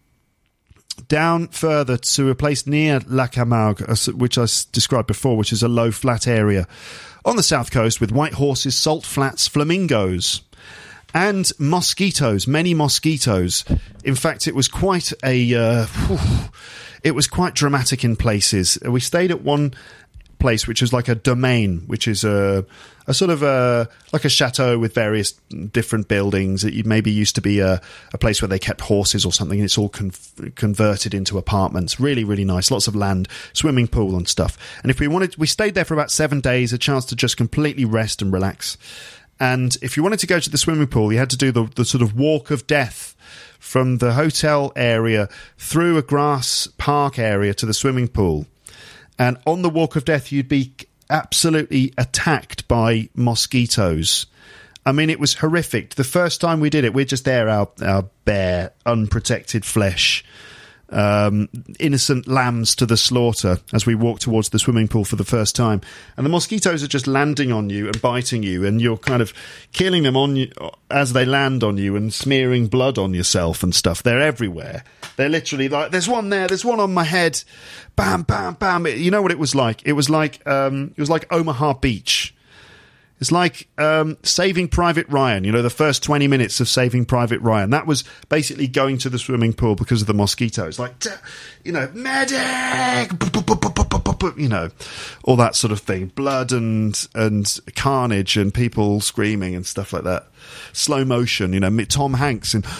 down further to a place near La Camargue, which I described before, which is a low, flat area on the south coast with white horses, salt flats, flamingos, and mosquitoes, many mosquitoes. In fact, it was quite a... Uh, whew, it was quite dramatic in places. We stayed at one place which was like a domain, which is a, a sort of a, like a chateau with various different buildings. It maybe used to be a, a place where they kept horses or something, and it's all con- converted into apartments. Really, really nice. Lots of land, swimming pool and stuff. And if we wanted, we stayed there for about seven days, a chance to just completely rest and relax. And if you wanted to go to the swimming pool, you had to do the, the sort of walk of death from the hotel area through a grass park area to the swimming pool. And on the walk of death, you'd be absolutely attacked by mosquitoes. I mean, it was horrific. The first time we did it, we're just there, our, our bare, unprotected flesh, um, innocent lambs to the slaughter as we walk towards the swimming pool for the first time. And the mosquitoes are just landing on you and biting you, and you're kind of killing them on you as they land on you and smearing blood on yourself and stuff. They're everywhere. They're literally like, there's one there, there's one on my head. Bam, bam, bam. You know what it was like? It was like, um, it was like Omaha Beach. It's like um, Saving Private Ryan, you know, the first twenty minutes of Saving Private Ryan. That was basically going to the swimming pool because of the mosquitoes. Like, you know, medic, you know, all that sort of thing. Blood and and carnage and people screaming and stuff like that. Slow motion, you know, Tom Hanks in,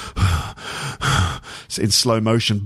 in slow motion.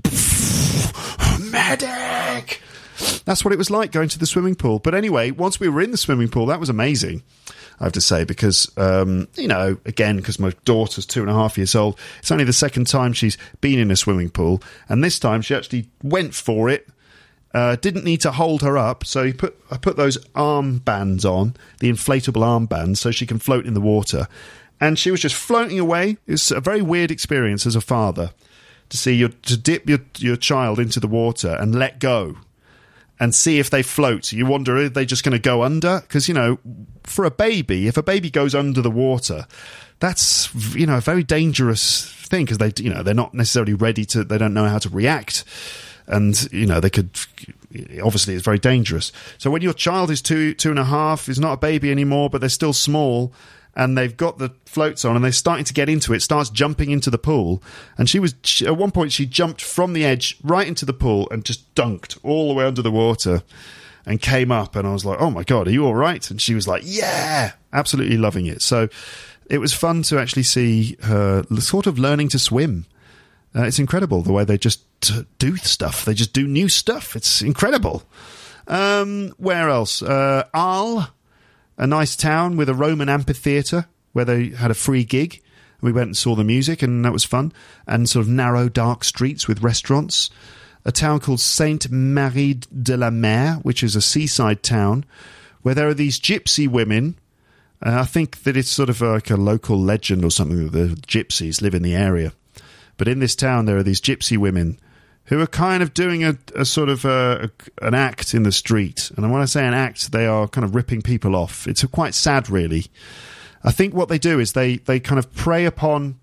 Medic! That's what it was like going to the swimming pool. But anyway, once we were in the swimming pool, that was amazing, I have to say, because, um, you know, again, because my daughter's two and a half years old, it's only the second time she's been in a swimming pool. And this time she actually went for it, uh, didn't need to hold her up. So he put, I put those armbands on, the inflatable armbands, so she can float in the water. and she was just floating away. It was a very weird experience as a father to see your to dip your your child into the water and let go and see if they float. You wonder, are they just going to go under? Because, you know, for a baby, if a baby goes under the water, that's, you know, a very dangerous thing, because they, you know, they're not necessarily ready to, they don't know how to react. And, you know, they could, obviously it's very dangerous. So when your child is two, two and a half, is not a baby anymore, but they're still small, and they've got the floats on and they're starting to get into it, starts jumping into the pool. And she was, she, at one point she jumped from the edge right into the pool and just dunked all the way under the water and came up. And I was like, oh my God, are you all right? And she was like, yeah, absolutely loving it. So it was fun to actually see her sort of learning to swim. Uh, it's incredible the way they just t- do stuff. They just do new stuff. It's incredible. Um, where else? Uh, Arles. A nice town with a Roman amphitheatre where they had a free gig. We went and saw the music, and that was fun. And sort of narrow, dark streets with restaurants. A town called Sainte-Marie de la Mer, which is a seaside town, where there are these gypsy women. Uh, I think that it's sort of like a local legend or something that the gypsies live in the area. But in this town, there are these gypsy women who are kind of doing a, a sort of a, a, an act in the street. And when I say an act, they are kind of ripping people off. It's a quite sad, really. I think what they do is they, they kind of prey upon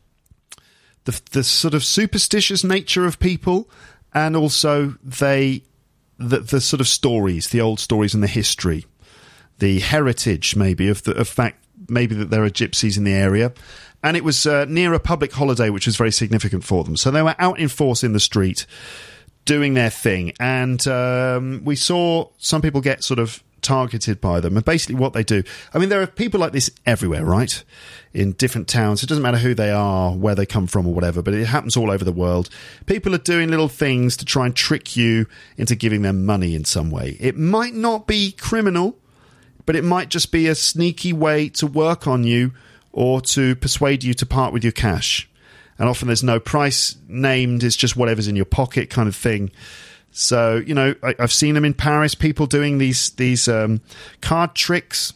the, the sort of superstitious nature of people, and also they the, the sort of stories, the old stories and the history, the heritage maybe of the of fact maybe that there are gypsies in the area. And it was uh, near a public holiday, which was very significant for them. So they were out in force in the street doing their thing. And um, we saw some people get sort of targeted by them. And basically what they do, I mean, there are people like this everywhere, right? In different towns. It doesn't matter who they are, where they come from or whatever, but it happens all over the world. People are doing little things to try and trick you into giving them money in some way. It might not be criminal, but it might just be a sneaky way to work on you, or to persuade you to part with your cash. And often there's no price named, it's just whatever's in your pocket kind of thing. So, you know, I, I've seen them in Paris, people doing these these um, card tricks,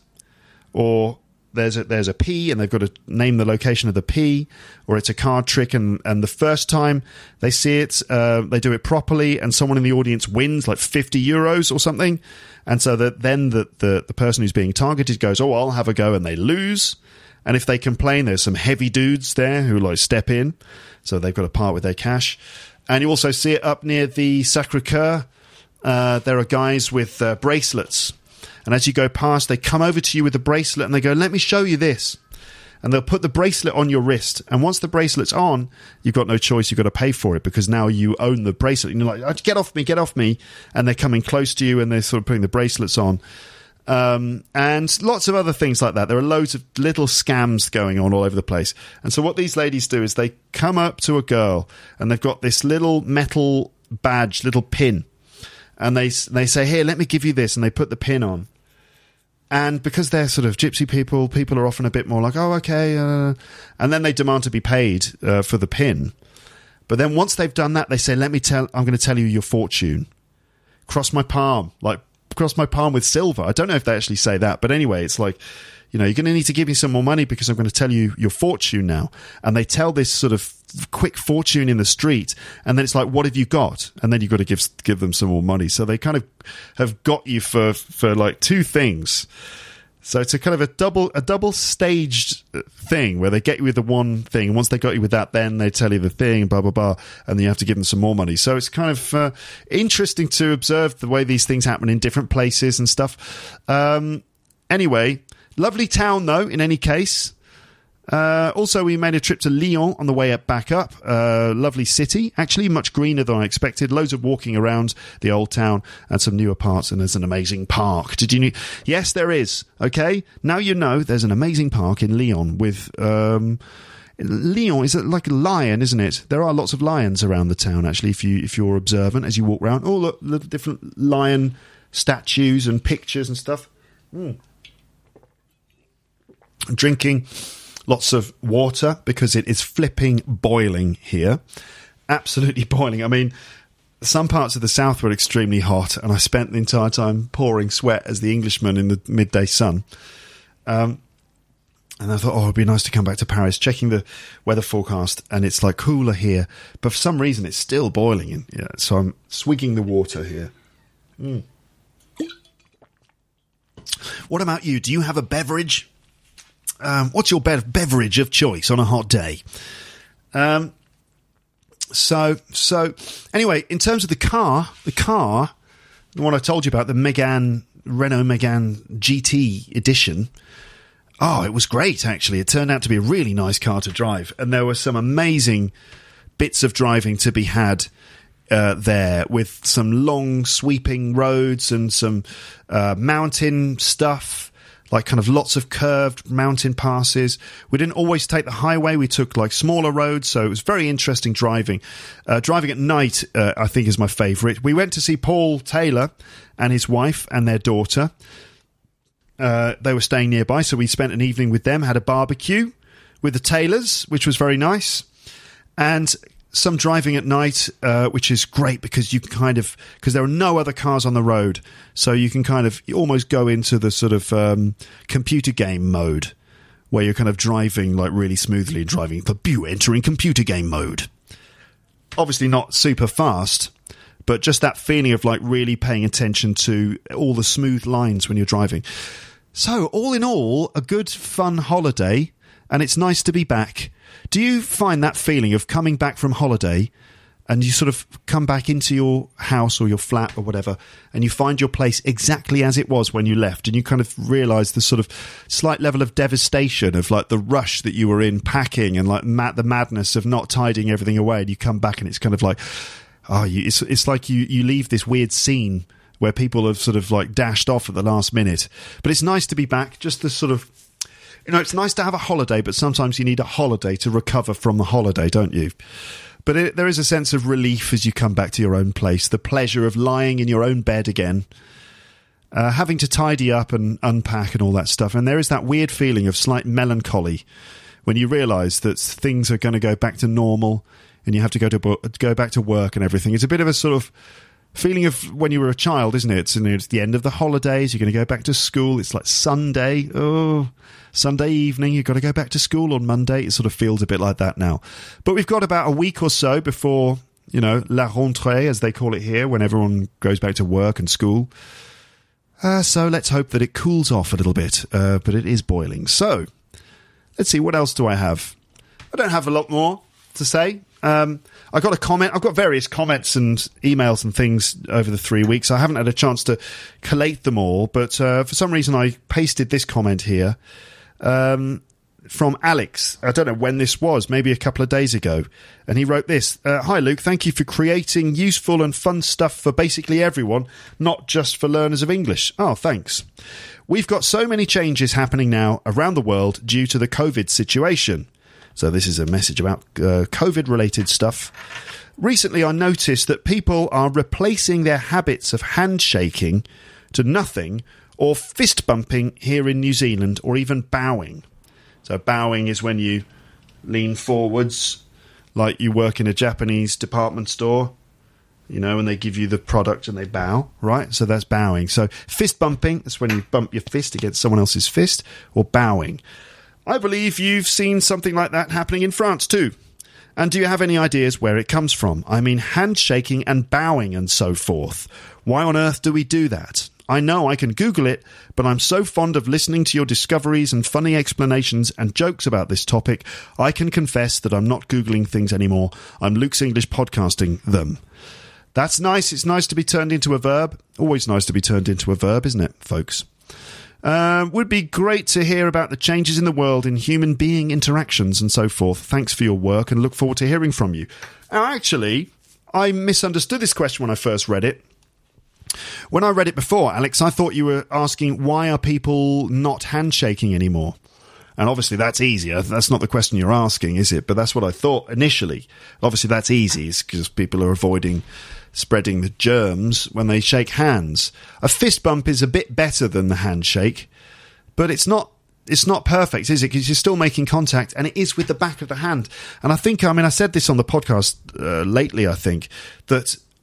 or there's a, there's a P and they've got to name the location of the P, or it's a card trick, and, and the first time they see it, uh, they do it properly, and someone in the audience wins like fifty euros or something. And so that then the, the, the person who's being targeted goes, oh, I'll have a go, and they lose. And if they complain, there's some heavy dudes there who like step in, so they've got to part with their cash. And you also see it up near the Sacré-Cœur. Uh, there are guys with uh, bracelets, and as you go past, they come over to you with the bracelet and they go, "Let me show you this." And they'll put the bracelet on your wrist, and once the bracelet's on, you've got no choice. You've got to pay for it, because now you own the bracelet. And you're like, oh, "Get off me! Get off me!" And they're coming close to you, and they're sort of putting the bracelets on. Um, and lots of other things like that. There are loads of little scams going on all over the place. And so what these ladies do is they come up to a girl, and they've got this little metal badge, little pin. And they they say, "Here, let me give you this." And they put the pin on. And because they're sort of gypsy people, people are often a bit more like, "Oh, okay." Uh, and then they demand to be paid uh, for the pin. But then once they've done that, they say, "Let me tell, I'm going to tell you your fortune. Cross my palm." Like, cross my palm with silver. I don't know if they actually say that, but anyway, it's like, you know, you're going to need to give me some more money because I'm going to tell you your fortune now. And they tell this sort of quick fortune in the street, and then it's like, what have you got? And then you've got to give give them some more money. So they kind of have got you for for like two things. So it's a kind of a double a double staged thing where they get you with the one thing, and once they got you with that, then they tell you the thing, blah blah blah, and then you have to give them some more money. So it's kind of uh, interesting to observe the way these things happen in different places and stuff. Um, anyway, lovely town though. In any case. Uh, also, we made a trip to Lyon on the way up, back up. Uh, lovely city, actually much greener than I expected. Loads of walking around the old town and some newer parts, and there's an amazing park. Did you know? Yes, there is. Okay, now you know there's an amazing park in Lyon with um, Lyon is like a lion, isn't it? There are lots of lions around the town. Actually, if you if you're observant as you walk around, oh look, little different lion statues and pictures and stuff. Mm. Drinking. Lots of water because it is flipping boiling here. Absolutely boiling. I mean, some parts of the south were extremely hot, and I spent the entire time pouring sweat as the Englishman in the midday sun. Um, And I thought, oh, it'd be nice to come back to Paris, checking the weather forecast, and it's like cooler here. But for some reason, it's still boiling. In, yeah, so I'm swigging the water here. Mm. What about you? Do you have a beverage? Um, what's your be- beverage of choice on a hot day? Um, so, so anyway, in terms of the car, the car, the one I told you about, the Megane, Renault Megane G T edition. Oh, it was great, actually. It turned out to be a really nice car to drive. And there were some amazing bits of driving to be had uh, there, with some long sweeping roads and some uh, mountain stuff, like kind of lots of curved mountain passes. We didn't always take the highway. We took like smaller roads. So it was very interesting driving. Uh, driving at night, uh, I think, is my favourite. We went to see Paul Taylor and his wife and their daughter. Uh, they were staying nearby, so we spent an evening with them, had a barbecue with the Taylors, which was very nice, and some driving at night, uh, which is great because you can kind of, because there are no other cars on the road, so you can kind of almost go into the sort of um, computer game mode, where you're kind of driving like really smoothly, driving the pew, entering computer game mode. Obviously not super fast, but just that feeling of like really paying attention to all the smooth lines when you're driving. So, all in all, a good, fun holiday, and it's nice to be back. Do you find that feeling of coming back from holiday, and you sort of come back into your house or your flat or whatever, and you find your place exactly as it was when you left, and you kind of realise the sort of slight level of devastation of like the rush that you were in packing, and like ma- the madness of not tidying everything away, and you come back and it's kind of like, oh, you, it's, it's like you, you leave this weird scene where people have sort of like dashed off at the last minute. But it's nice to be back, just the sort of, you know, it's nice to have a holiday, but sometimes you need a holiday to recover from the holiday, don't you? But it, there is a sense of relief as you come back to your own place, the pleasure of lying in your own bed again, uh, having to tidy up and unpack and all that stuff. And there is that weird feeling of slight melancholy when you realise that things are going to go back to normal and you have to go to go back to work and everything. It's a bit of a sort of feeling of when you were a child, isn't it? It's, you know, it's the end of the holidays. You're going to go back to school. It's like Sunday. Oh, Sunday evening. You've got to go back to school on Monday. It sort of feels a bit like that now. But we've got about a week or so before, you know, la rentrée, as they call it here, when everyone goes back to work and school. Uh, so let's hope that it cools off a little bit. Uh, but it is boiling. So let's see. What else do I have? I don't have a lot more to say. Um, I got a comment. I've got various comments and emails and things over the three weeks. I haven't had a chance to collate them all, but uh, for some reason I pasted this comment here um, from Alex. I don't know when this was, maybe a couple of days ago. And he wrote this. Uh, Hi, Luke. Thank you for creating useful and fun stuff for basically everyone, not just for learners of English. Oh, thanks. We've got so many changes happening now around the world due to the COVID situation. So this is a message about uh, COVID-related stuff. Recently, I noticed that people are replacing their habits of handshaking to nothing or fist bumping here in New Zealand, or even bowing. So bowing is when you lean forwards like you work in a Japanese department store, you know, and they give you the product and they bow, right? So that's bowing. So fist bumping, that's when you bump your fist against someone else's fist, or bowing. I believe you've seen something like that happening in France too. And do you have any ideas where it comes from? I mean, handshaking and bowing and so forth. Why on earth do we do that? I know I can Google it, but I'm so fond of listening to your discoveries and funny explanations and jokes about this topic, I can confess that I'm not Googling things anymore. I'm Luke's English podcasting them. That's nice. It's nice to be turned into a verb. Always nice to be turned into a verb, isn't it, folks? Uh, would be great to hear about the changes in the world in human being interactions and so forth. Thanks for your work and look forward to hearing from you. Now, actually, I misunderstood this question when I first read it. When I read it before, Alex, I thought you were asking why are people not handshaking anymore? And obviously that's easier. That's not the question you're asking, is it? But that's what I thought initially. Obviously that's easy because people are avoiding spreading the germs when they shake hands. A fist bump is a bit better than the handshake, but it's not it's not perfect, is it? Because you're still making contact, and it is with the back of the hand. And I think, I mean, I said this on the podcast uh, lately, I think, that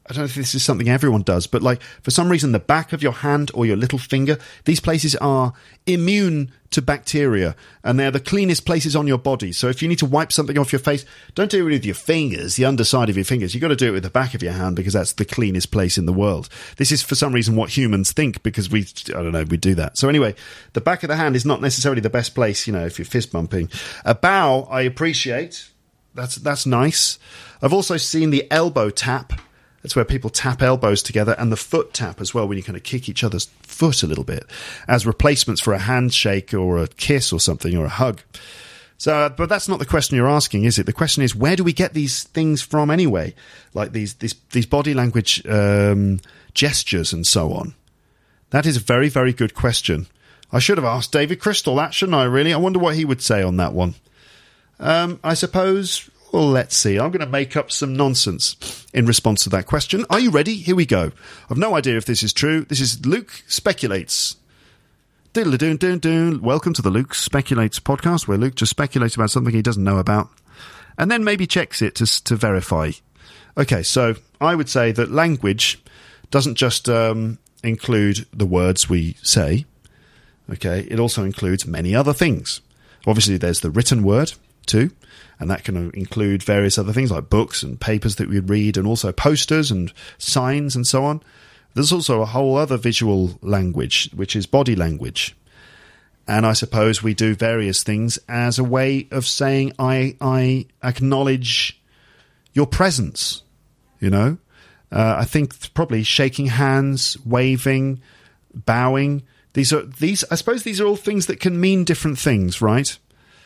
I don't know if this is something everyone does, but like for some reason, the back of your hand or your little finger, these places are immune to bacteria, and they're the cleanest places on your body. So if you need to wipe something off your face, don't do it with your fingers, the underside of your fingers. You've got to do it with the back of your hand because that's the cleanest place in the world. This is for some reason what humans think because we, I don't know, we do that. So anyway, the back of the hand is not necessarily the best place, you know, if you're fist bumping. A bow, I appreciate. That's, that's nice. I've also seen the elbow tap. That's where people tap elbows together, and the foot tap as well, when you kind of kick each other's foot a little bit, as replacements for a handshake or a kiss or something, or a hug. So, uh, but that's not the question you're asking, is it? The question is, where do we get these things from anyway? Like these these, these body language um, gestures and so on. That is a very, very good question. I should have asked David Crystal that, shouldn't I, really? I wonder what he would say on that one. Um, I suppose... Well, let's see. I'm going to make up some nonsense in response to that question. Are you ready? Here we go. I've no idea if this is true. This is Luke Speculates. Diddle-a-doon-doon-doon. Welcome to the Luke Speculates podcast, where Luke just speculates about something he doesn't know about and then maybe checks it to, to verify. Okay, so I would say that language doesn't just um, include the words we say. Okay, it also includes many other things. Obviously, there's the written word too. And that can include various other things like books and papers that we read, and also posters and signs and so on. There's also a whole other visual language, which is body language. And I suppose we do various things as a way of saying, I, I acknowledge your presence, you know. Uh, I think probably shaking hands, waving, bowing. These are these. I suppose these are all things that can mean different things, right?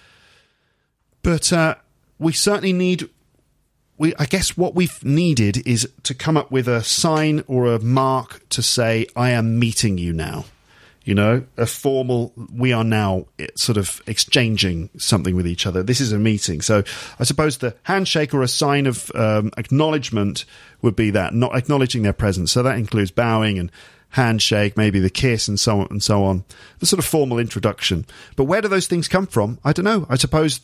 But uh, we certainly need, we I guess what we've needed is to come up with a sign or a mark to say, I am meeting you now. You know, a formal, we are now sort of exchanging something with each other. This is a meeting. So I suppose the handshake or a sign of um, acknowledgement would be that, not acknowledging their presence. So that includes bowing and handshake, maybe the kiss and so on and so on. The sort of formal introduction. But where do those things come from? I don't know. I suppose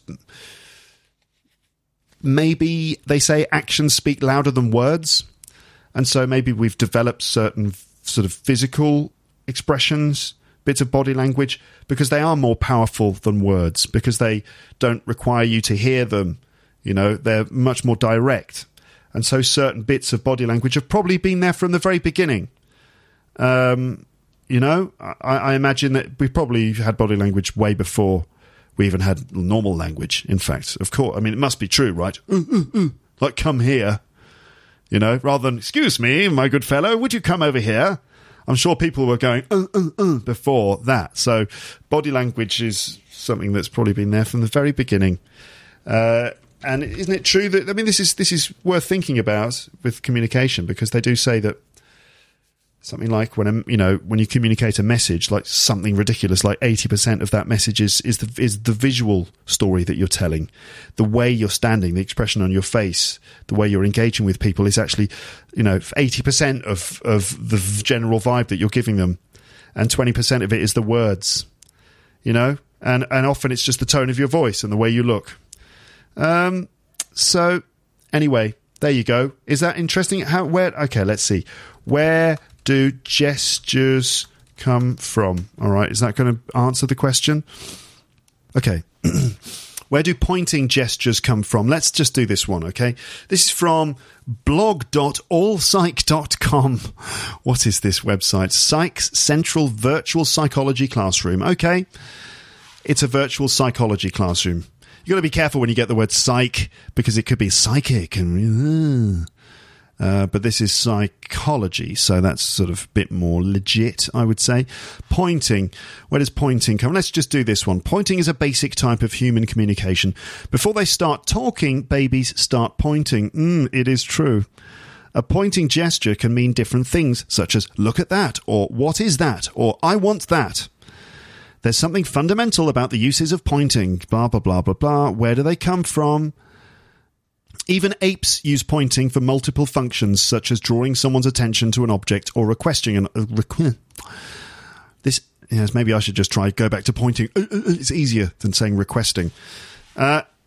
maybe they say actions speak louder than words. And so maybe we've developed certain sort of physical expressions, bits of body language, because they are more powerful than words, because they don't require you to hear them. You know, they're much more direct. And so certain bits of body language have probably been there from the very beginning. Um, you know, I, I imagine that we probably had body language way before we even had normal language. In fact, of course, I mean, it must be true, right? Ooh, ooh, ooh. Like, come here, you know, rather than, excuse me, my good fellow, would you come over here? I'm sure people were going, uh, uh, uh, before that. So body language is something that's probably been there from the very beginning. Uh, and isn't it true that, I mean, this is, this is worth thinking about with communication, because they do say that something like when, you know, when you communicate a message, like something ridiculous, like eighty percent of that message is, is the, is the visual story that you're telling. The way you're standing, the expression on your face, the way you're engaging with people is actually, you know, eighty percent of, of the general vibe that you're giving them. And twenty percent of it is the words, you know, and, and often it's just the tone of your voice and the way you look. Um, so anyway, there you go. Is that interesting? How, where, okay, let's see. Where do gestures come from? All right, is that going to answer the question? Okay. Where do pointing gestures come from? Let's just do this one, okay? This is from blog dot all psych dot com. What is this website? Psych's Central Virtual Psychology Classroom. Okay. It's a virtual psychology classroom. You've got to be careful when you get the word psych, because it could be psychic and... Uh, Uh, but this is psychology, so that's sort of a bit more legit, I would say. Pointing. Where does pointing come? Let's just do this one. Pointing is a basic type of human communication. Before they start talking, babies start pointing. Mm, it is true. A pointing gesture can mean different things, such as, look at that, or what is that, or I want that. There's something fundamental about the uses of pointing. Blah, blah, blah, blah, blah. Where do they come from? Even apes use pointing for multiple functions, such as drawing someone's attention to an object or requesting an... Uh, requ- this, yes, maybe I should just try go back to pointing. Uh, uh, it's easier than saying requesting. Uh,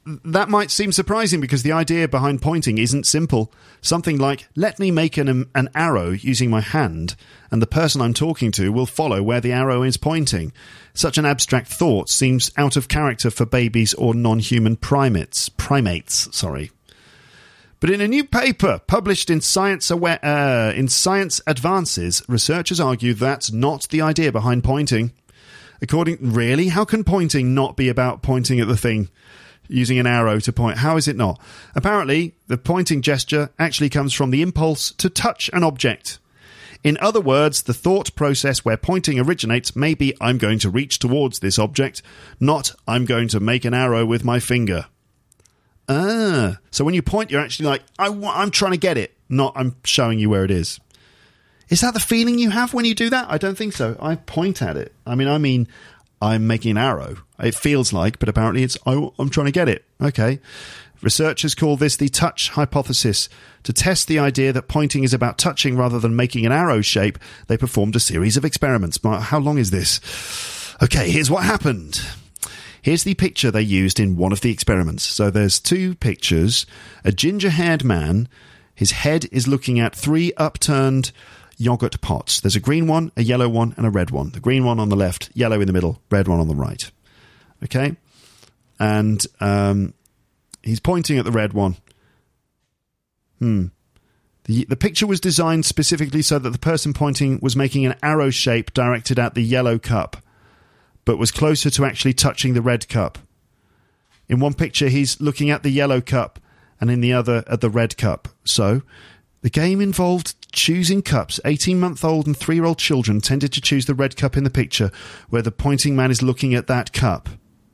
that might seem surprising because the idea behind pointing isn't simple. Something like, let me make an, an arrow using my hand, and the person I'm talking to will follow where the arrow is pointing. Such an abstract thought seems out of character for babies or non-human primates. Primates, sorry. But in a new paper published in Science Aware, uh, in Science Advances, researchers argue that's not the idea behind pointing. According, really? How can pointing not be about pointing at the thing? Using an arrow to point. How is it not? Apparently, the pointing gesture actually comes from the impulse to touch an object. In other words, the thought process where pointing originates may be I'm going to reach towards this object, not I'm going to make an arrow with my finger. Ah, so when you point, you're actually like, I wa- I'm trying to get it, not I'm showing you where it is. Is that the feeling you have when you do that? I don't think so. I point at it. I mean, I mean... I'm making an arrow. It feels like, but apparently it's, oh, I'm trying to get it. Okay. Researchers call this the touch hypothesis. To test the idea that pointing is about touching rather than making an arrow shape, they performed a series of experiments. How long is this? Okay, here's what happened. Here's the picture they used in one of the experiments. So there's two pictures. A ginger-haired man. His head is looking at three upturned yogurt pots. There's a green one, a yellow one, and a red one. The green one on the left, yellow in the middle, red one on the right. Okay? And um, he's pointing at the red one. Hmm. The, the picture was designed specifically so that the person pointing was making an arrow shape directed at the yellow cup, but was closer to actually touching the red cup. In one picture, he's looking at the yellow cup, and in the other, at the red cup. So, the game involved choosing cups. eighteen-month-old and three-year-old children tended to choose the red cup in the picture, where the pointing man is looking at that cup.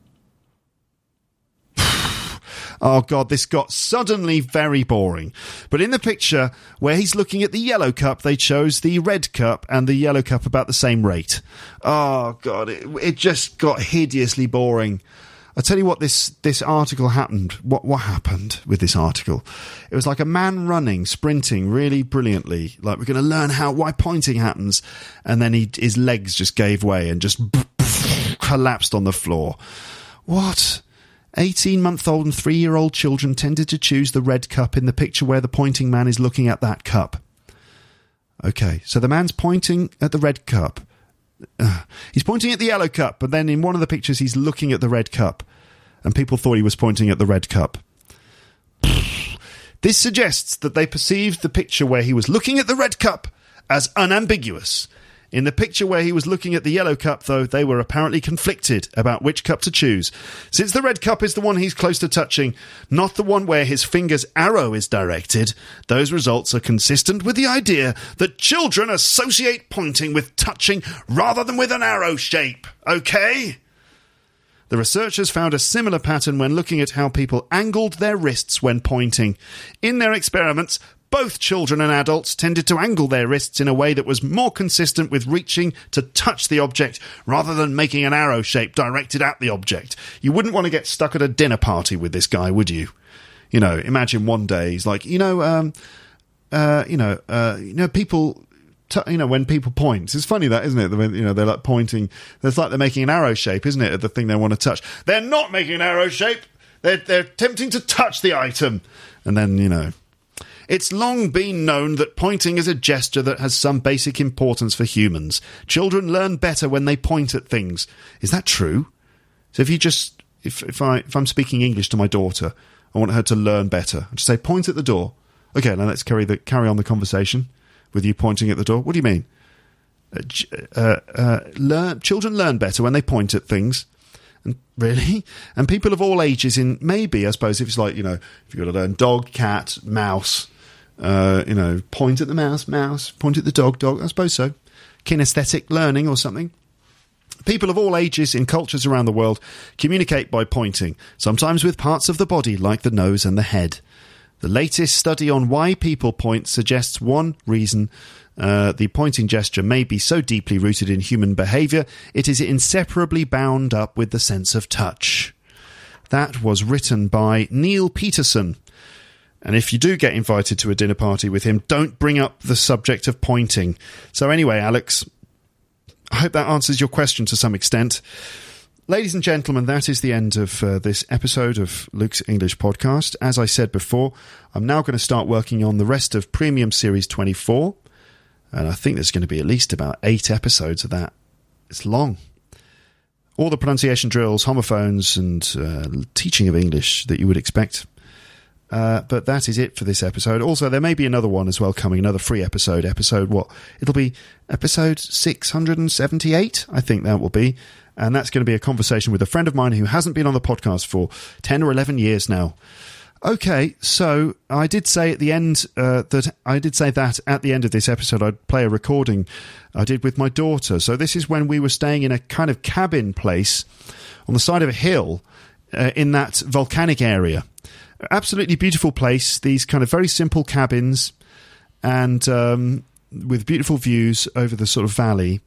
Oh, God, this got suddenly very boring. But in the picture, where he's looking at the yellow cup, they chose the red cup and the yellow cup about the same rate. Oh, God, it, it just got hideously boring. I'll tell you what this, this article happened. What what happened with this article? It was like a man running, sprinting really brilliantly. Like, we're going to learn how why pointing happens. And then he, his legs just gave way and just collapsed on the floor. What? eighteen-month-old and three-year-old children tended to choose the red cup in the picture where the pointing man is looking at that cup. Okay, so the man's pointing at the red cup. Uh, he's pointing at the yellow cup, but then in one of the pictures he's looking at the red cup, and people thought he was pointing at the red cup. This suggests that they perceived the picture where he was looking at the red cup as unambiguous. In the picture where he was looking at the yellow cup, though, they were apparently conflicted about which cup to choose. Since the red cup is the one he's close to touching, not the one where his finger's arrow is directed, those results are consistent with the idea that children associate pointing with touching rather than with an arrow shape. Okay? The researchers found a similar pattern when looking at how people angled their wrists when pointing. In their experiments, both children and adults tended to angle their wrists in a way that was more consistent with reaching to touch the object rather than making an arrow shape directed at the object. You wouldn't want to get stuck at a dinner party with this guy, would you? You know, imagine one day he's like, you know, um, uh, you know, uh, you know, people, t- you know, when people point, it's funny that, isn't it? When, you know, they're like pointing, it's like they're making an arrow shape, isn't it? At the thing they want to touch. They're not making an arrow shape. They're, they're attempting to touch the item. And then, you know, it's long been known that pointing is a gesture that has some basic importance for humans. Children learn better when they point at things. Is that true? So if you just, if if I if I'm speaking English to my daughter, I want her to learn better. I just say, point at the door. Okay, now let's carry the carry on the conversation with you pointing at the door. What do you mean? Uh, uh, uh, learn children learn better when they point at things. And really? And people of all ages in, maybe, I suppose, if it's like, you know, if you've got to learn dog, cat, mouse, uh, you know, point at the mouse, mouse, point at the dog, dog, I suppose so. Kinesthetic learning or something. People of all ages in cultures around the world communicate by pointing, sometimes with parts of the body like the nose and the head. The latest study on why people point suggests one reason uh, the pointing gesture may be so deeply rooted in human behaviour, it is inseparably bound up with the sense of touch. That was written by Neil Peterson. And if you do get invited to a dinner party with him, don't bring up the subject of pointing. So anyway, Alex, I hope that answers your question to some extent. ladies and gentlemen, that is the end of uh, this episode of Luke's English Podcast. As I said before, I'm now going to start working on the rest of Premium Series twenty-four, and I think there's going to be at least about eight episodes of that. It's long. All the pronunciation drills, homophones, and uh, teaching of English that you would expect. Uh, but that is it for this episode. Also, there may be another one as well coming, another free episode. Episode what? It'll be episode six hundred seventy-eight, I think that will be. And that's going to be a conversation with a friend of mine who hasn't been on the podcast for ten or eleven years now. Okay, so I did say at the end uh, that I did say that at the end of this episode I'd play a recording I did with my daughter. So this is when we were staying in a kind of cabin place on the side of a hill uh, in that volcanic area. Absolutely beautiful place. These kind of very simple cabins and um, with beautiful views over the sort of valley.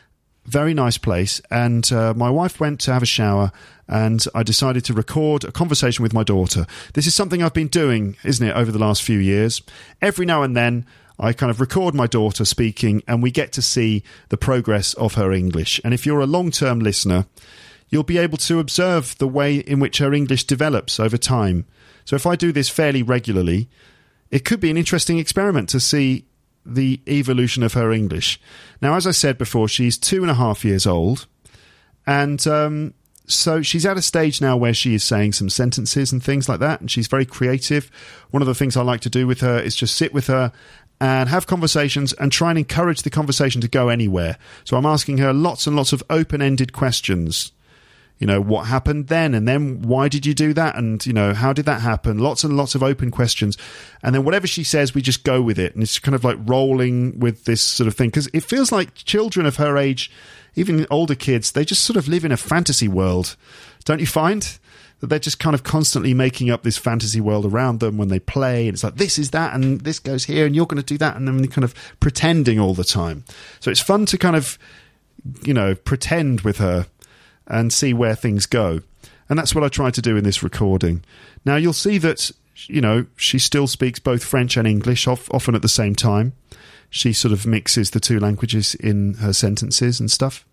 Very nice place. And uh, my wife went to have a shower and I decided to record a conversation with my daughter. This is something I've been doing, isn't it, over the last few years. Every now and then I kind of record my daughter speaking and we get to see the progress of her English. And if you're a long-term listener, you'll be able to observe the way in which her English develops over time. So if I do this fairly regularly, it could be an interesting experiment to see the evolution of her English. Now, as I said before, she's two and a half years old. And um, so she's at a stage now where she is saying some sentences and things like that. And she's very creative. One of the things I like to do with her is just sit with her and have conversations and try and encourage the conversation to go anywhere. So I'm asking her lots and lots of open-ended questions. You know, what happened then? And then why did you do that? And, you know, how did that happen? Lots and lots of open questions. And then whatever she says, we just go with it. And it's kind of like rolling with this sort of thing. Because it feels like children of her age, even older kids, they just sort of live in a fantasy world. Don't you find? That they're just kind of constantly making up this fantasy world around them when they play. And it's like, this is that, and this goes here, and you're going to do that. And then they're kind of pretending all the time. So it's fun to kind of, you know, pretend with her and see where things go. And that's what I tried to do in this recording. Now, you'll see that, you know, she still speaks both French and English, often at the same time. She sort of mixes the two languages in her sentences and stuff,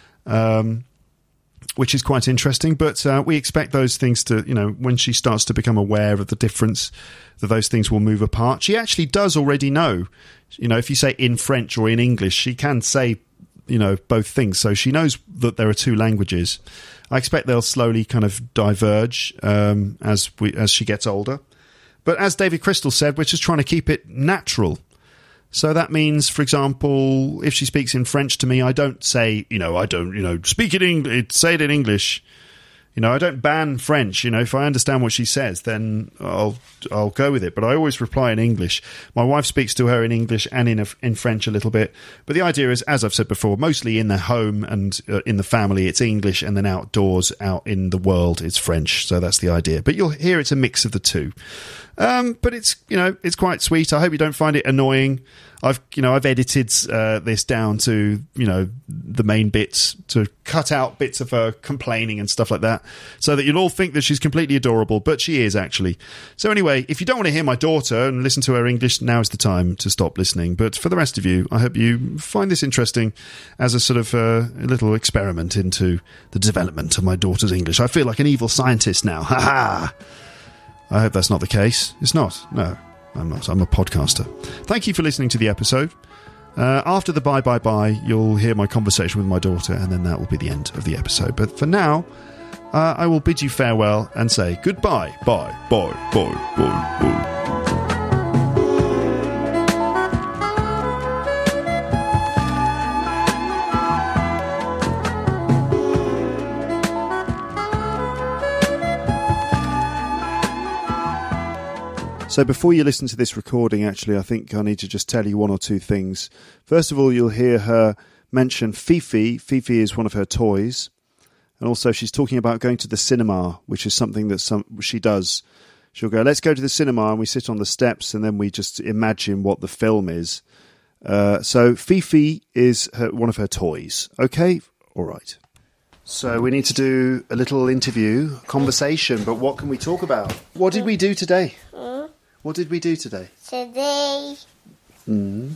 um, which is quite interesting. But uh, we expect those things to, you know, when she starts to become aware of the difference, that those things will move apart. She actually does already know, you know, if you say in French or in English, she can say, you know, both things. So she knows that there are two languages. I expect they'll slowly kind of diverge um, as we as she gets older. But as David Crystal said, we're just trying to keep it natural. So that means, for example, if she speaks in French to me, I don't say, you know, I don't, you know, speak it in English, say it in English. You know, I don't ban French. You know, if I understand what she says, then I'll I'll go with it. But I always reply in English. My wife speaks to her in English and in a, in French a little bit. But the idea is, as I've said before, mostly in the home and uh, in the family, it's English, and then outdoors, out in the world, it's French. So that's the idea. But you'll hear it's a mix of the two. Um, but it's, you know, it's quite sweet. I hope you don't find it annoying. I've, you know, I've edited uh, this down to, you know, the main bits, to cut out bits of her complaining and stuff like that, so that you'll all think that she's completely adorable, but she is actually. So anyway, if you don't want to hear my daughter and listen to her English, now's the time to stop listening. But for the rest of you, I hope you find this interesting as a sort of uh, a little experiment into the development of my daughter's English. I feel like an evil scientist now. Ha ha! I hope that's not the case. It's not. No, I'm not. I'm a podcaster. Thank you for listening to the episode. Uh, after the bye, bye, bye, you'll hear my conversation with my daughter, and then that will be the end of the episode. But for now, uh, I will bid you farewell and say goodbye. Bye, bye, bye, bye, bye. So before you listen to this recording, actually, I think I need to just tell you one or two things. First of all, you'll hear her mention Fifi. Fifi is one of her toys. And also she's talking about going to the cinema, which is something that some she does. She'll go, let's go to the cinema, and we sit on the steps, and then we just imagine what the film is. Uh, so Fifi is her, one of her toys. Okay? All right. So we need to do a little interview, conversation, but what can we talk about? What did we do today? What did we do today? Today. Mm.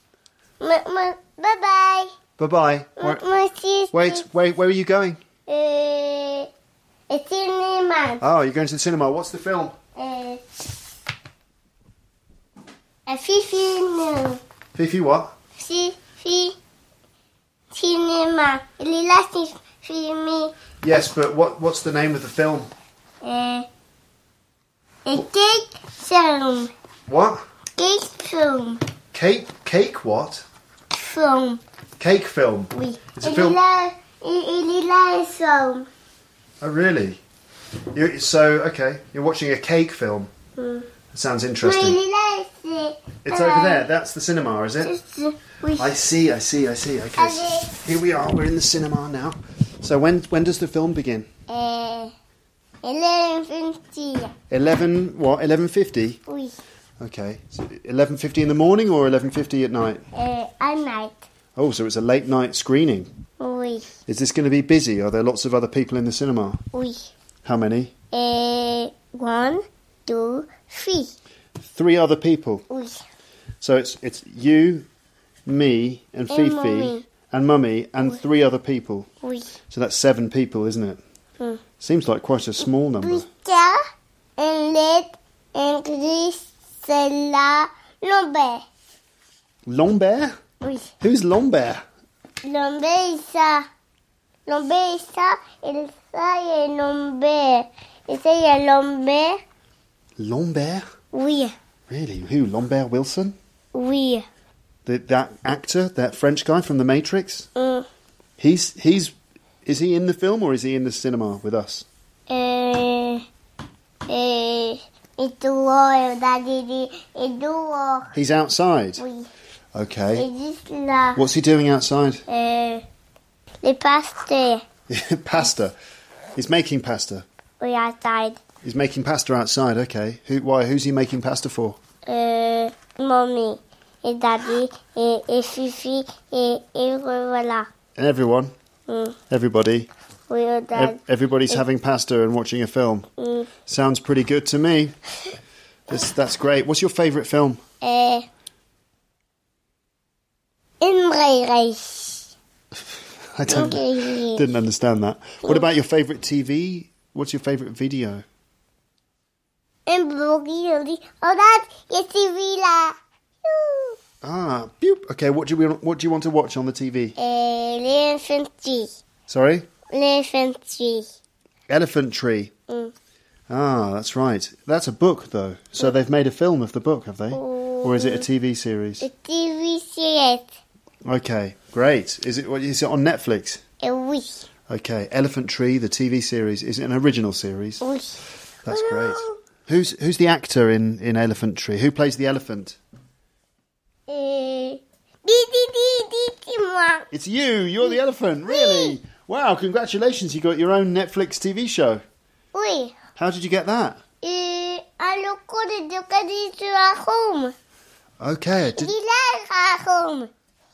M- m- bye-bye. Bye-bye. M- my sister. Wait, wait, where are you going? Uh, A cinema. Oh, you're going to the cinema. What's the film? Uh, a Fifi no. Fifi what? Fifi cinema. Lila filme. Yes, but what what's the name of the film? Uh, a cake film. What? Cake film. Cake cake what? Film. Cake film. Oui. It's a film. Lila, Lila film. Oh, really? You so okay? You're watching a cake film. Mm. That sounds My interesting. Lila is. It's over there. That's the cinema, is it? Uh, oui. I see. I see. I see. Okay. Okay. Here we are. We're in the cinema now. So when when does the film begin? Uh, eleven fifty. Eleven what? Eleven fifty. Oui. Okay. So eleven fifty in the morning or eleven fifty at night? Uh, at night. Oh, so it's a late night screening. Oui. Is this going to be busy? Are there lots of other people in the cinema? Oui. How many? Uh, one, two, three. Three other people. Oui. So it's it's you, me, and And Fifi, Mummy. and Mummy, and three other people. Oui. So that's seven people, isn't it? Hmm. Seems like quite a small number. Peter and Led and Grisella Lambert. Lambert? Oui. Who's Lambert? Lambert est ça. Lambert est ça. Et ça est Lambert. Et ça il y a Lambert. Lambert? Oui. Really? Who? Lambert Wilson? Oui. The, that actor, that French guy from The Matrix? Mm. He's he's is he in the film or is he in the cinema with us? Euh, euh, et dehors, daddy, et dehors. He's outside. Oui. Okay. Et juste là. What's he doing outside? Euh, les pasteurs. Pasta. He's making pasta. Oui, outside. He's making pasta outside. Okay. Who? Why? Who's he making pasta for? Euh, mommy. Et daddy. Et, et Fifi. Et, et voilà. And everyone. Mm. Everybody. Oui, et dad. Ev- everybody's having pasta and watching a film. Mm. Sounds pretty good to me. That's, that's great. What's your favourite film? Euh, Embrace. I don't Okay. didn't understand that. What about your favourite T V? What's your favourite video? Embrace. Oh, dad, il y a T V là. Youh. Ah, boop. Okay, what do you what do you want to watch on the T V? Euh, L'éléphant tree. Sorry? L'éléphant tree. Elephant Tree. Mm. Ah, that's right. That's a book, though. So they've made a film of the book, have they? Or is it a T V series? Le T V series. Okay, great. Is it what is it on Netflix? Eh oui. Okay, Elephant Tree, the T V series. Is it an original series? Oui. That's great. Who's who's the actor in, in Elephant Tree? Who plays the elephant? Euh, di, di, di, di, dis-moi. It's you. You're the elephant. Really? Wow! Congratulations! You got your own Netflix T V show. Oui. How did you get that? Euh, à l'école de l'éducation à home. Okay. Did, Il est à home.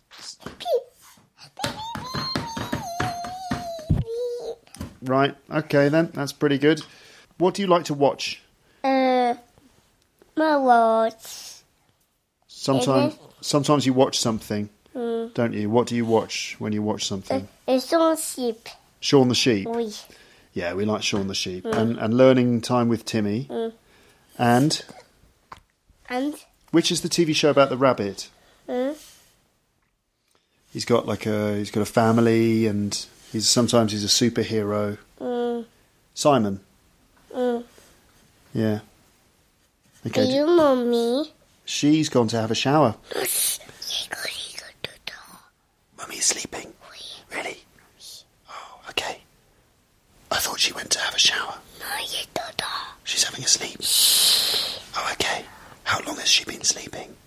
right. Okay then. That's pretty good. What do you like to watch? Euh, my watch. Sometimes, Mhm. sometimes you watch something, Mm. don't you? What do you watch when you watch something? Et son sheep. Shaun the Sheep. Oui. Yeah, we like Shaun the Sheep. And and learning time with Timmy. Mm. And And, which is the T V show about the rabbit? mm, He's got like a he's got a family, and he's sometimes he's a superhero. mm, Simon. mm. Yeah. Et Okay. you, mommy? She's gone to have a shower. Mummy's sleeping. Really? Oh, okay. I thought she went to have a shower. She's having a sleep. Oh, okay. How long has she been sleeping?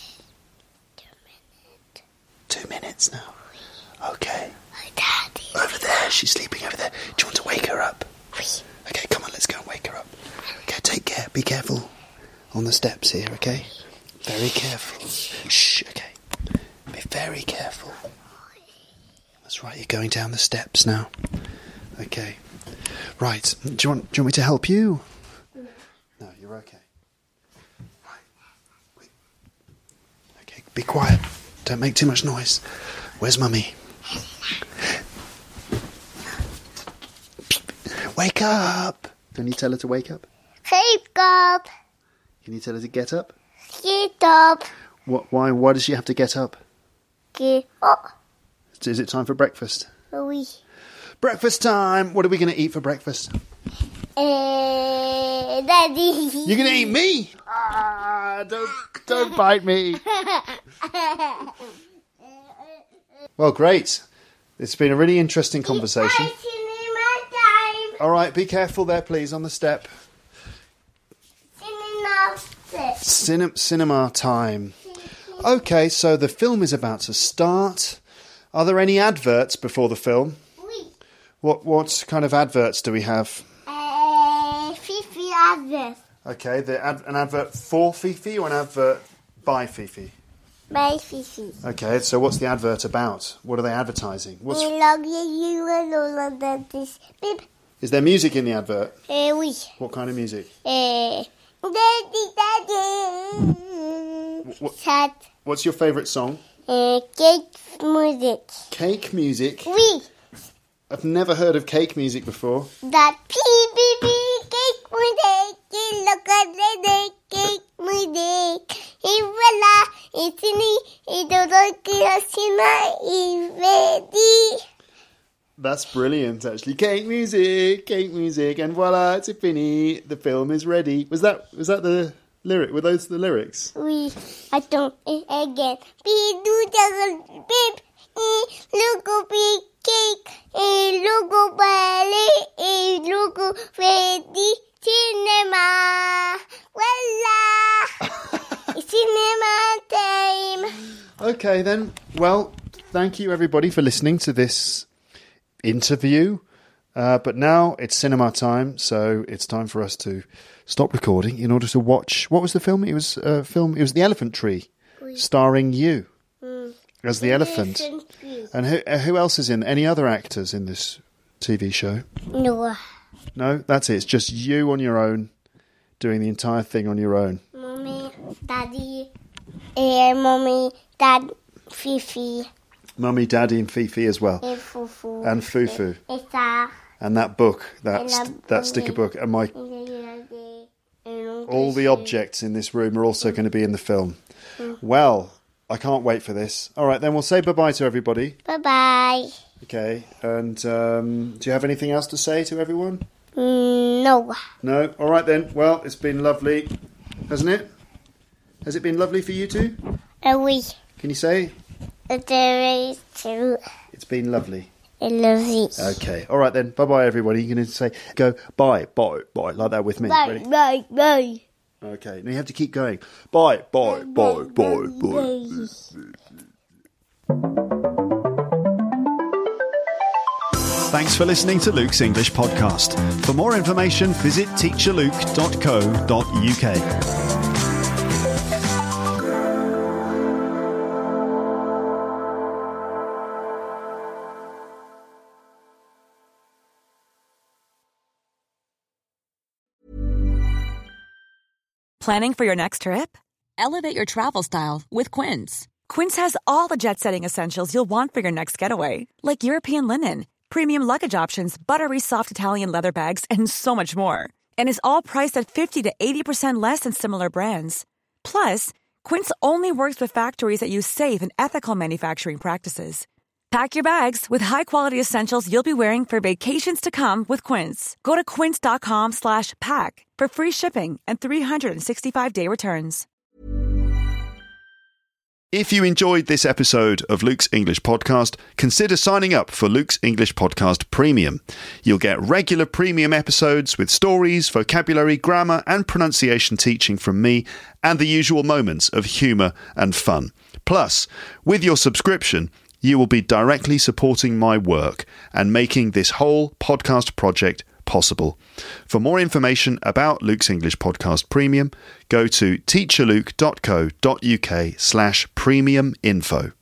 Two minutes now. Okay. Over there. She's sleeping over there. Do you want to wake her up? Okay, come on, let's go and wake her up. Okay, take care. Be careful on the steps here, okay? Very careful. Shh, okay. Be very careful. That's right, you're going down the steps now. Okay. Right, do you want, do you want me to help you? No, you're okay. Right. Wait. Okay, be quiet. Don't make too much noise. Where's Mummy? Wake up! Can you tell her to wake up? Wake up. Can you tell her to get up? Get up. What? Why? Why does she have to get up? Get up. Is it time for breakfast? Oui. Breakfast time! What are we going to eat for breakfast? Uh, Daddy. You're going to eat me? Ah, don't, don't bite me. Well, great. It's been a really interesting conversation. It's cinema time. All right, be careful there, please, on the step. Cinema time. Cine- cinema time. Okay, so the film is about to start. Are there any adverts before the film? Oui. What what kind of adverts do we have? Uh, Fifi advert. Okay, the ad- an advert for Fifi or an advert by Fifi? By Fifi. Okay, so what's the advert about? What are they advertising? What's We love you and all of that. This beep. is there music in the advert? Uh, oui. What kind of music? Uh, Daddy, Daddy. What- Sad. What's your favourite song? Uh, cake music. Cake music. Oui. I've never heard of cake music before. That pee pee pee cake music. Look at the cake music. Et voilà, it's fini. Et donc, c'est ready. That's brilliant, actually. Cake music, cake music, and voila, it's fini. The film is ready. Was that was that the lyric? Were those the lyrics? Oui, attends, et again. Bidou double bip, et logo big cake, et logo ballet, et logo ready cinema. Voila! It's cinema time. Okay, then. Well, thank you, everybody, for listening to this interview. Uh, but now it's cinema time, so it's time for us to stop recording in order to watch. What was the film? It was a film. It was The Elephant Tree, Oui. starring you Mm. as the elephant. And who uh, who else is in? Any other actors in this T V show? No. No, that's it. It's just you on your own, doing the entire thing on your own. Mommy, Daddy, and Mommy, Dad, Fifi, Mummy, Daddy, and Fifi as well, and Fufu, and Fufu, and Sa, and that book, that And st- that that sticker book, and my and all the objects in this room are also going to be in the film. Well, I can't wait for this. All right, then we'll say bye-bye to everybody. Bye bye. Okay, and um, do you have anything else to say to everyone? Mm, no. No? All right then. Well, it's been lovely, hasn't it? Has it been lovely for you two? Uh, oui. Can you say? There is two. It's been lovely. I love you. Okay. All right then. Bye-bye, everybody. You're going to say, go, bye, bye, bye, like that with me. Bye, Ready? bye, bye. Okay. Now you have to keep going. Bye, bye, bye, bye, bye. Thanks for listening to Luke's English Podcast. For more information, visit teacher luke dot co dot uk. Planning for your next trip? Elevate your travel style with Quince. Quince has all the jet-setting essentials you'll want for your next getaway, like European linen, premium luggage options, buttery soft Italian leather bags, and so much more. And is all priced at fifty to eighty percent less than similar brands. Plus, Quince only works with factories that use safe and ethical manufacturing practices. Pack your bags with high-quality essentials you'll be wearing for vacations to come with Quince. Go to quince.com slash pack for free shipping and three sixty-five day returns. If you enjoyed this episode of Luke's English Podcast, consider signing up for Luke's English Podcast Premium. You'll get regular premium episodes with stories, vocabulary, grammar, and pronunciation teaching from me, and the usual moments of humour and fun. Plus, with your subscription, you will be directly supporting my work and making this whole podcast project possible. For more information about Luke's English Podcast Premium, go to teacher luke dot co dot uk slash premium info.